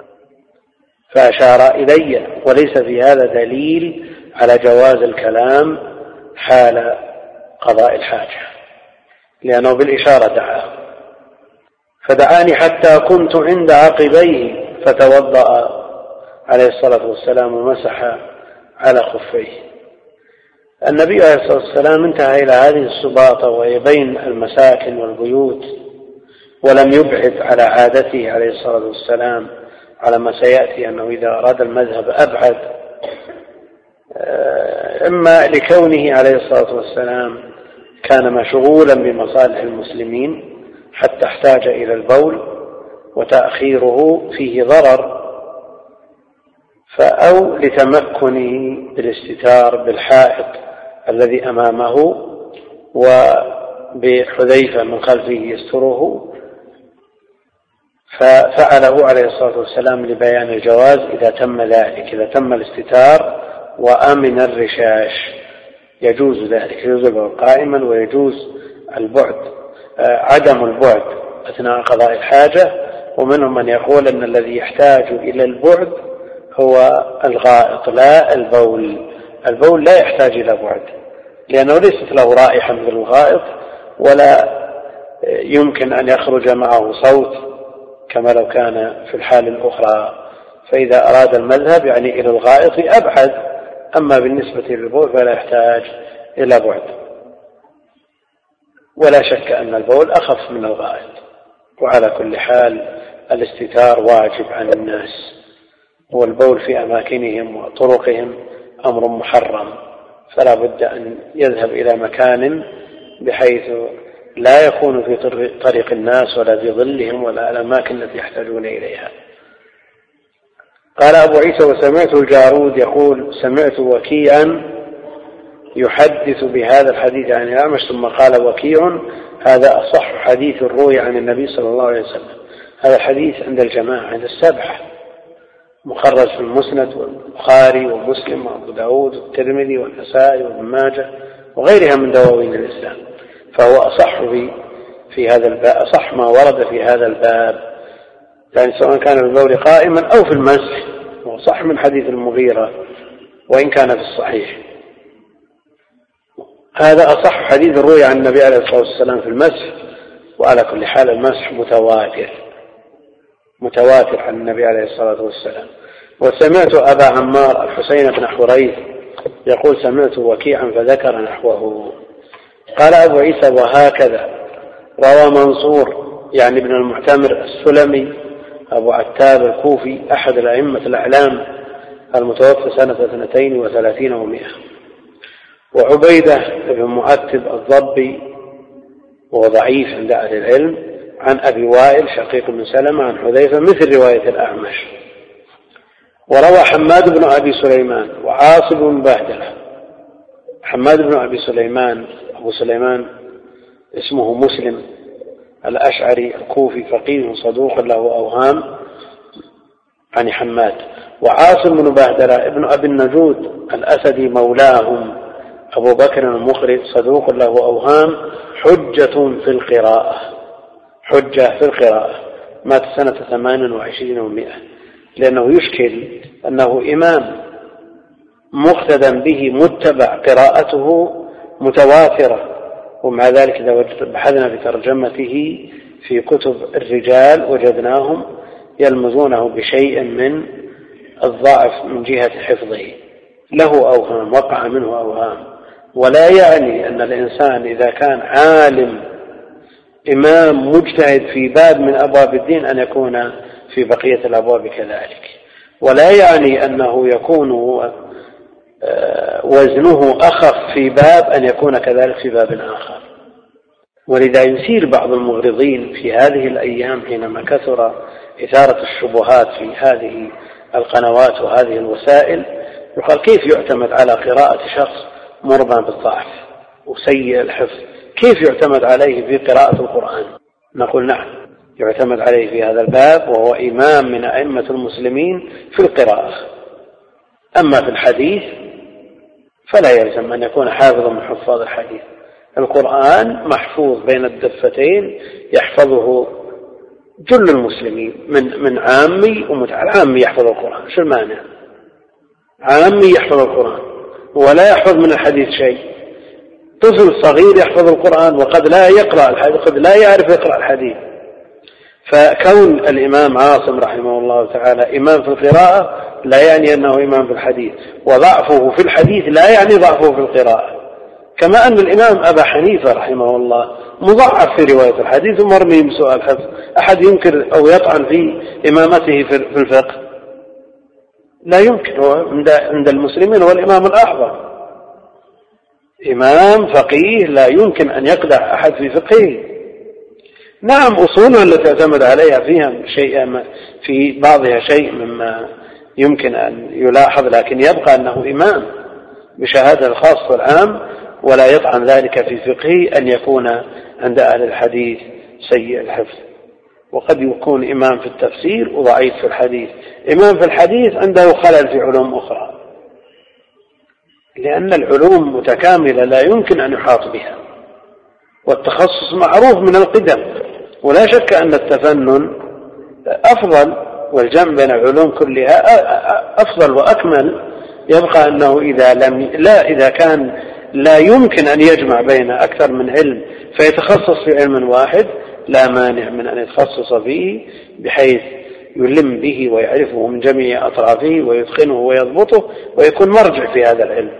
فأشار إلي وليس في هذا دليل على جواز الكلام حال قضاء الحاجة، لأنه بالإشارة دعاه. فدعاني حتى كنت عند عقبيه فتوضأ عليه الصلاة والسلام ومسح على خفيه. النبي عليه الصلاة والسلام انتهى إلى هذه السباطة وهي بين المساكن والبيوت، ولم يبعد على عادته عليه الصلاة والسلام على ما سيأتي أنه إذا أراد المذهب أبعد، إما لكونه عليه الصلاة والسلام كان مشغولا بمصالح المسلمين حتى احتاج إلى البول وتأخيره فيه ضرر، أو لتمكنه بالاستتار بالحائط الذي أمامه وبحذيفة من خلفه يستره، ففعله عليه الصلاة والسلام لبيان الجواز إذا تم ذلك، إذا تم الاستتار وأمن الرشاش يجوز ذلك، يجوز البول قائما ويجوز البعد عدم البعد أثناء قضاء الحاجة. ومنهم من يقول أن الذي يحتاج إلى البعد هو الغائط لا البول. البول لا يحتاج إلى بعد لأنه ليست له رائحة مثل الغائط، ولا يمكن أن يخرج معه صوت كما لو كان في الحال الأخرى. فإذا أراد المذهب يعني إلى الغائط أبعد، أما بالنسبة للبول فلا يحتاج إلى بعد. ولا شك أن البول أخف من الغائط، وعلى كل حال الاستتار واجب على الناس، والبول في أماكنهم وطرقهم أمر محرم، فلا بد أن يذهب إلى مكان بحيث لا يكون في طريق الناس ولا في ظلهم ولا الأماكن التي يحتاجون إليها. قال أبو عيسى: وسمعت الجارود يقول سمعت وكيعا يحدث بهذا الحديث عن الأعمش، ثم قال وكيع هذا أصح حديث روي عن النبي صلى الله عليه وسلم. هذا الحديث عند الجماعة، عند السبعة، مخرج في المسند والبخاري ومسلم وأبو داود والترمذي والنسائي وابن ماجه وغيرها من دواوين الإسلام، فهو أصح في في هذا الباب، أصح ما ورد في هذا الباب، يعني سواء كان في البول قائما أو في المسح، وصح من حديث المغيرة وإن كان في الصحيح. هذا أصح حديث روي عن النبي عليه الصلاة والسلام في المسح، وعلى كل حال المسح متواتر متواتر عن النبي عليه الصلاة والسلام. وسمعت أبا عمار الحسين بن حريث يقول سمعت وكيعا فذكر نحوه. قال أبو عيسى: وهكذا روى منصور يعني ابن المعتمر السلمي أبو عتاب الكوفي أحد الأئمة الأعلام المتوفى سنة اثنتين وثلاثين ومئة، وعبيدة بن مؤتب الضبي وهو ضعيف عند أهل العلم، عن أبي وائل شقيق بن سلمة عن حذيفة مثل رواية الأعمش. وروى حماد بن أبي سليمان وعاصم بن بهدلة. حماد بن أبي سليمان أبو سليمان اسمه مسلم الأشعري الكوفي فقيه صدوق له أوهام عن حماد. وعاصم بن بهدلة ابن أبي النجود الأسدي مولاهم أبو بكر المقري صدوق له أوهام، حجة في القراءة حجة في القراءة مات سنة ثمان وعشرين ومئة، لأنه يشكل أنه إمام مقتدى به متبع قراءته متواترة، ومع ذلك إذا بحثنا بترجمته في كتب الرجال وجدناهم يلمزونه بشيء من الضعف من جهة حفظه، له أوهام وقع منه أوهام. ولا يعني أن الإنسان إذا كان عالم إمام مجتهد في باب من أبواب الدين أن يكون في بقية الأبواب كذلك، ولا يعني أنه يكون وزنه أخف في باب أن يكون كذلك في باب آخر. ولذا يثير بعض المغرضين في هذه الأيام حينما كثر إثارة الشبهات في هذه القنوات وهذه الوسائل، يقال كيف يعتمد على قراءة شخص مربى بالضعف وسيء الحفظ، كيف يعتمد عليه في قراءة القرآن؟ نقول نعم يعتمد عليه في هذا الباب، وهو إمام من أئمة المسلمين في القراءة. أما في الحديث فلا يلزم أن يكون حافظا من حفاظ الحديث. القرآن محفوظ بين الدفتين يحفظه جل المسلمين من من عامي ومتعلم. عامي يحفظ القرآن، شو المانع؟ عامي يحفظ القرآن ولا يحفظ من الحديث شيء. طفل صغير يحفظ القرآن وقد لا يقرأ الحديث، قد لا يعرف يقرأ الحديث. فكون الإمام عاصم رحمه الله تعالى إمام في القراءة لا يعني أنه إمام في الحديث، وضعفه في الحديث لا يعني ضعفه في القراءة. كما أن الإمام أبا حنيفة رحمه الله مضعف في رواية الحديث ومرمي بسوء الحفظ. أحد ينكر أو يطعن في إمامته في الفقه؟ لا يمكن. هو عند المسلمين هو الإمام الأعظم، إمام فقيه لا يمكن أن يقدح أحد في فقهه. نعم أصولها التي اعتمد عليها فيها شيء، في بعضها شيء مما يمكن أن يلاحظ، لكن يبقى أنه إمام بشهادة الخاص والعام، ولا يطعن ذلك في فقهه أن يكون عند أهل الحديث سيء الحفظ. وقد يكون إمام في التفسير وضعيف في الحديث. إمام في الحديث عنده خلل في علوم أخرى، لأن العلوم متكاملة لا يمكن أن يحاط بها، والتخصص معروف من القدم. ولا شك أن التفنن أفضل، والجمع بين العلوم كلها أفضل وأكمل. يبقى أنه إذا لم لا إذا كان لا يمكن أن يجمع بين أكثر من علم فيتخصص في علم واحد، لا مانع من أن يتخصص فيه بحيث يلم به ويعرفه من جميع أطرافه ويتقنه ويضبطه ويكون مرجع في هذا العلم.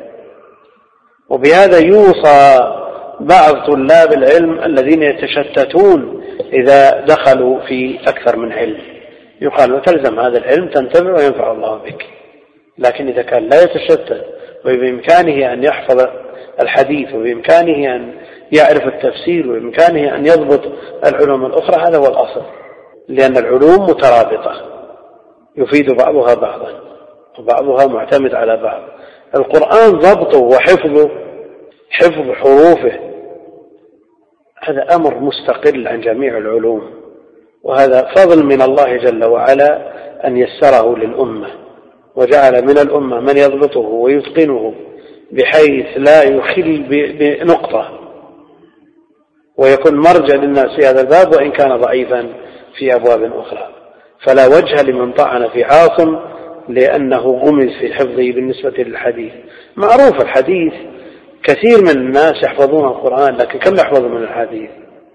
وبهذا يوصى بعض طلاب العلم الذين يتشتتون إذا دخلوا في أكثر من علم، يقال له تلزم هذا العلم تنتفع وينفع الله بك. لكن إذا كان لا يتشتت وبإمكانه أن يحفظ الحديث وبإمكانه أن يعرف التفسير وبإمكانه أن يضبط العلوم الأخرى، هذا هو الأصل، لأن العلوم مترابطة يفيد بعضها بعضا وبعضها معتمد على بعض. القرآن ضبطه وحفظه، حفظ حروفه، هذا أمر مستقل عن جميع العلوم، وهذا فضل من الله جل وعلا أن يسره للأمة وجعل من الأمة من يضبطه ويتقنه بحيث لا يخل بنقطة ويكون مرجع للناس في هذا الباب وإن كان ضعيفا في أبواب أخرى. فلا وجه لمن طعن في عاصم لأنه غمز في حفظه بالنسبة للحديث. معروف الحديث كثير من الناس يحفظون القرآن، لكن كم يحفظ من الحديث؟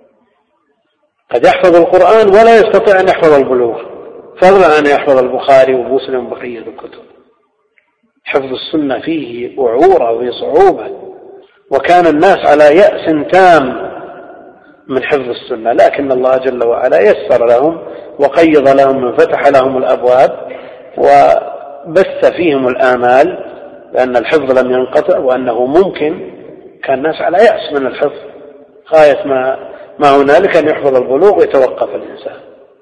قد يحفظ القرآن ولا يستطيع أن يحفظ البلوغ، فضلا أن يحفظ البخاري ومسلم وبقية الكتب. حفظ السنة فيه وعورة وفيه صعوبة، وكان الناس على يأس تام من حفظ السنة، لكن الله جل وعلا يسر لهم وقيض لهم من فتح لهم الأبواب وبث فيهم الآمال لأن الحفظ لم ينقطع وأنه ممكن. كان الناس على يأس من الحفظ غاية ما, ما هنالك أن يحفظ البلوغ ويتوقف الإنسان.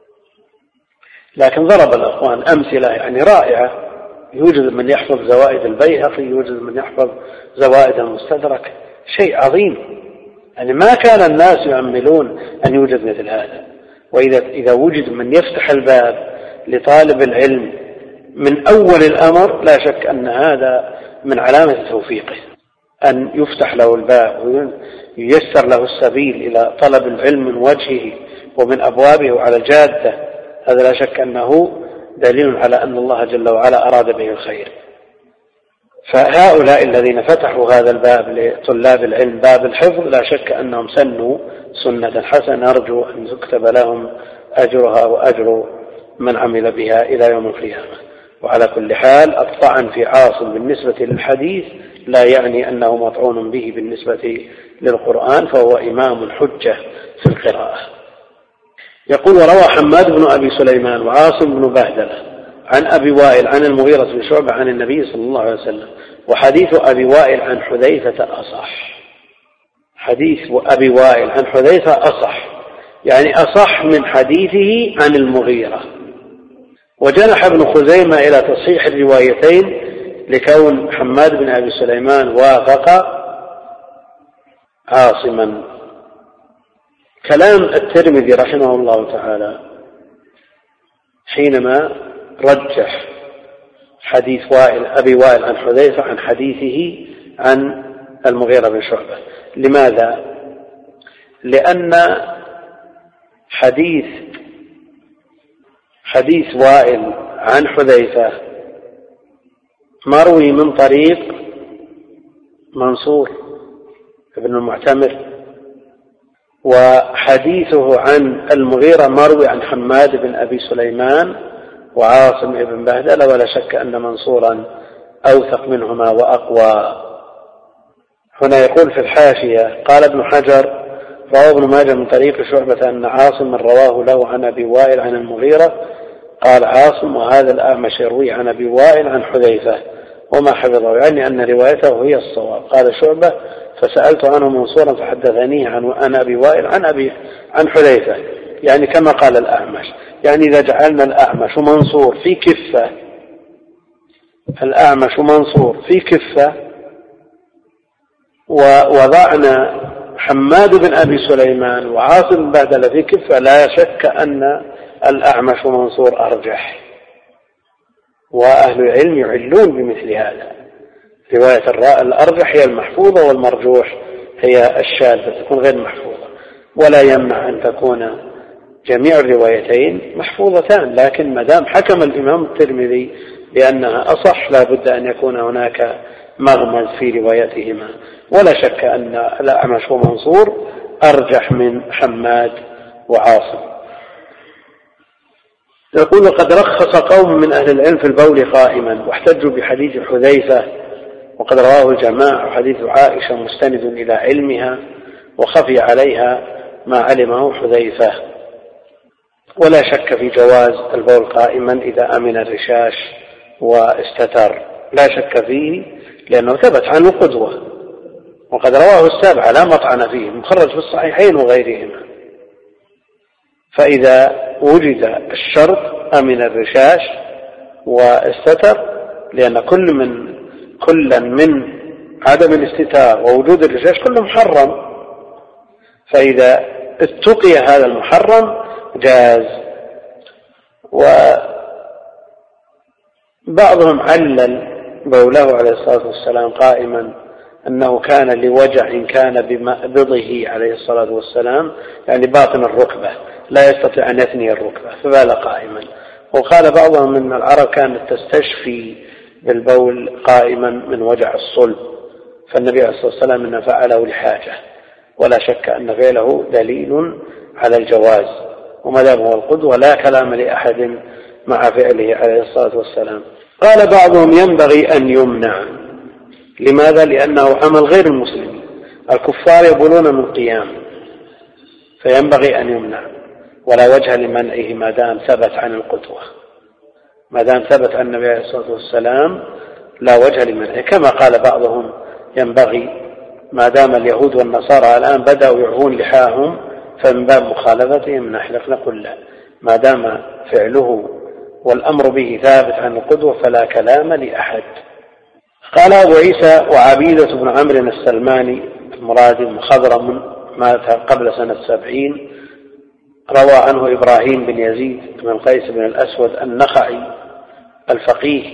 لكن ضرب الأخوان أمثلة يعني رائعة، يوجد من يحفظ زوائد البيهقي، يوجد من يحفظ زوائد المستدرك، شيء عظيم. يعني ما كان الناس يؤملون أن يوجد مثل هذا. وإذا إذا وجد من يفتح الباب لطالب العلم من أول الأمر، لا شك أن هذا من علامة توفيقه، أن يفتح له الباب وييسر له السبيل إلى طلب العلم من وجهه ومن أبوابه وعلى الجادة. هذا لا شك أنه دليل على أن الله جل وعلا أراد به الخير. فهؤلاء الذين فتحوا هذا الباب لطلاب العلم، باب الحفظ، لا شك أنهم سنوا سنة حسنة، نرجو أن يكتب لهم أجرها وأجر من عمل بها إلى يوم القيامة. وعلى كل حال الطعن في عاصم بالنسبة للحديث لا يعني أنه مطعون به بالنسبة للقرآن، فهو إمام حجة في القراءة. يقول: وروى حماد بن أبي سليمان وعاصم بن بهدلة عن أبي وائل عن المغيرة بن شعبة عن النبي صلى الله عليه وسلم. وحديث أبي وائل عن حذيفة أصح. حديث أبي وائل عن حذيفة أصح، يعني أصح من حديثه عن المغيرة. وجنح ابن خزيمة إلى تصحيح الروايتين لكون حماد بن أبي سليمان وافق عاصما. كلام الترمذي رحمه الله تعالى حينما رجح حديث وائل أبي وائل عن حذيفة عن حديثه عن المغيرة بن شعبة. لماذا؟ لأن حديث حديث وائل عن حذيفة مروي من طريق منصور ابن المعتمر، وحديثه عن المغيرة مروي عن حماد بن أبي سليمان وعاصم ابن بهدلة، ولا شك أن منصورا أوثق منهما وأقوى. هنا يقول في الحاشية: قال ابن حجر: رواه ابن ماجه من طريق شعبة أن عاصم رواه له عن أبي وائل عن المغيرة. قال عاصم: وهذا الأعمش يروي عن أبي وائل عن حذيفة وما حفظه، يعني أن روايته هي الصواب. قال شعبة: فسألت عنه منصورا فحدثني عن أبي وائل عن أبي عن حذيفة، يعني كما قال الأعمش. يعني إذا جعلنا الأعمش ومنصور في كفة الأعمش ومنصور في كفة ووضعنا حماد بن أبي سليمان وعاصم بن بهدلة في كفة، لا شك أن الأعمش ومنصور أرجح، وأهل العلم يعلون بمثل هذا. رواية الأرجح هي المحفوظة، والمرجوح هي الشاذة تكون غير محفوظة. ولا يمنع أن تكون جميع الروايتين محفوظتان، لكن ما دام حكم الإمام الترمذي بأنها أصح لا بد أن يكون هناك مغمز في روايتهما. ولا شك أن الأعمش ومنصور أرجح من حماد وعاصم. يقول: قد رخص قوم من أهل العلم في البول قائما، واحتجوا بحديث حذيفة وقد رواه الجماعة، وحديث عائشة مستند إلى علمها وخفي عليها ما علمه حذيفة. ولا شك في جواز البول قائما إذا أمن الرشاش واستتر، لا شك فيه، لأنه ثبت عنه قدوة، وقد رواه السابعة لا مطعن فيه، مخرج في الصحيحين وغيرهما. فإذا وجد الشرط أمن الرشاش واستتر، لأن كل من كلا من عدم الاستتار ووجود الرشاش كله محرم، فإذا اتقي هذا المحرم جاز. وبعضهم علل بوله عليه الصلاة والسلام قائما أنه كان لوجع كان بمأبضه عليه الصلاة والسلام، يعني باطن الركبة لا يستطيع أن يثني الركبة فبال قائما. وقال بعضهم أن العرب كانت تستشفي بالبول قائما من وجع الصلب، فالنبي عليه الصلاة والسلام إنه فعله لحاجة، ولا شك أن فعله دليل على الجواز، وما دام هو القدوة لا كلام لأحد مع فعله عليه الصلاة والسلام. قال بعضهم: ينبغي أن يمنع. لماذا؟ لأنه عمل غير المسلمين، الكفار يبولون من قيام، فينبغي أن يمنع، ولا وجه لمنعه ما دام ثبت عن القدوة، ما دام ثبت عن النبي عليه الصلاة والسلام لا وجه لمنعه. كما قال بعضهم: ينبغي ما دام اليهود والنصارى الآن بدأوا يعفون لحاهم فمن باب مخالفتهم نحلق، نقول لا، ما دام فعله والأمر به ثابت عن القدوة فلا كلام لأحد. قال أبو عيسى: وعبيدة بن عمرو السلماني المرادي المخضرم مات قبل سنة سبعين، روى عنه إبراهيم بن يزيد بن قيس بن الأسود النخعي الفقيه،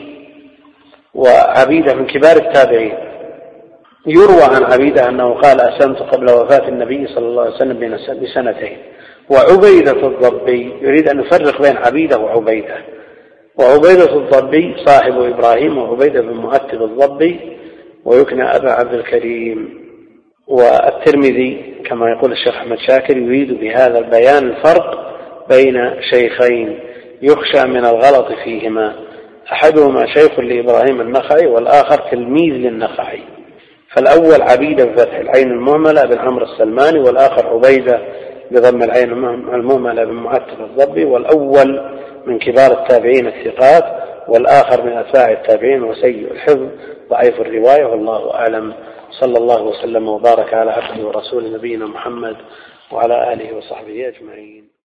وعبيدة من كبار التابعين. يروى عن عبيدة أنه قال: أسلمت قبل وفاة النبي صلى الله عليه وسلم بسنتين. وعبيدة الضبي، يريد أن يفرق بين عبيدة وعبيدة، وعبيدة الضبي صاحب إبراهيم، وعبيدة بن مؤتب الضبي، ويكنى أبا عبد الكريم. والترمذي كما يقول الشيخ أحمد شاكر يريد بهذا البيان الفرق بين شيخين يخشى من الغلط فيهما، أحدهما شيخ لإبراهيم النخعي والآخر تلميذ للنخعي. فالأول عبيدة بفتح العين المهملة بن عمرو السلماني، والآخر عبيدة بضم العين المهملة بن مؤتب الضبي، والأول من كبار التابعين الثقات، والآخر من أتباع التابعين وسيء الحفظ ضعيف الرواية، والله أعلم. صلى الله وسلم وبارك على عبده ورسول نبينا محمد وعلى آله وصحبه أجمعين.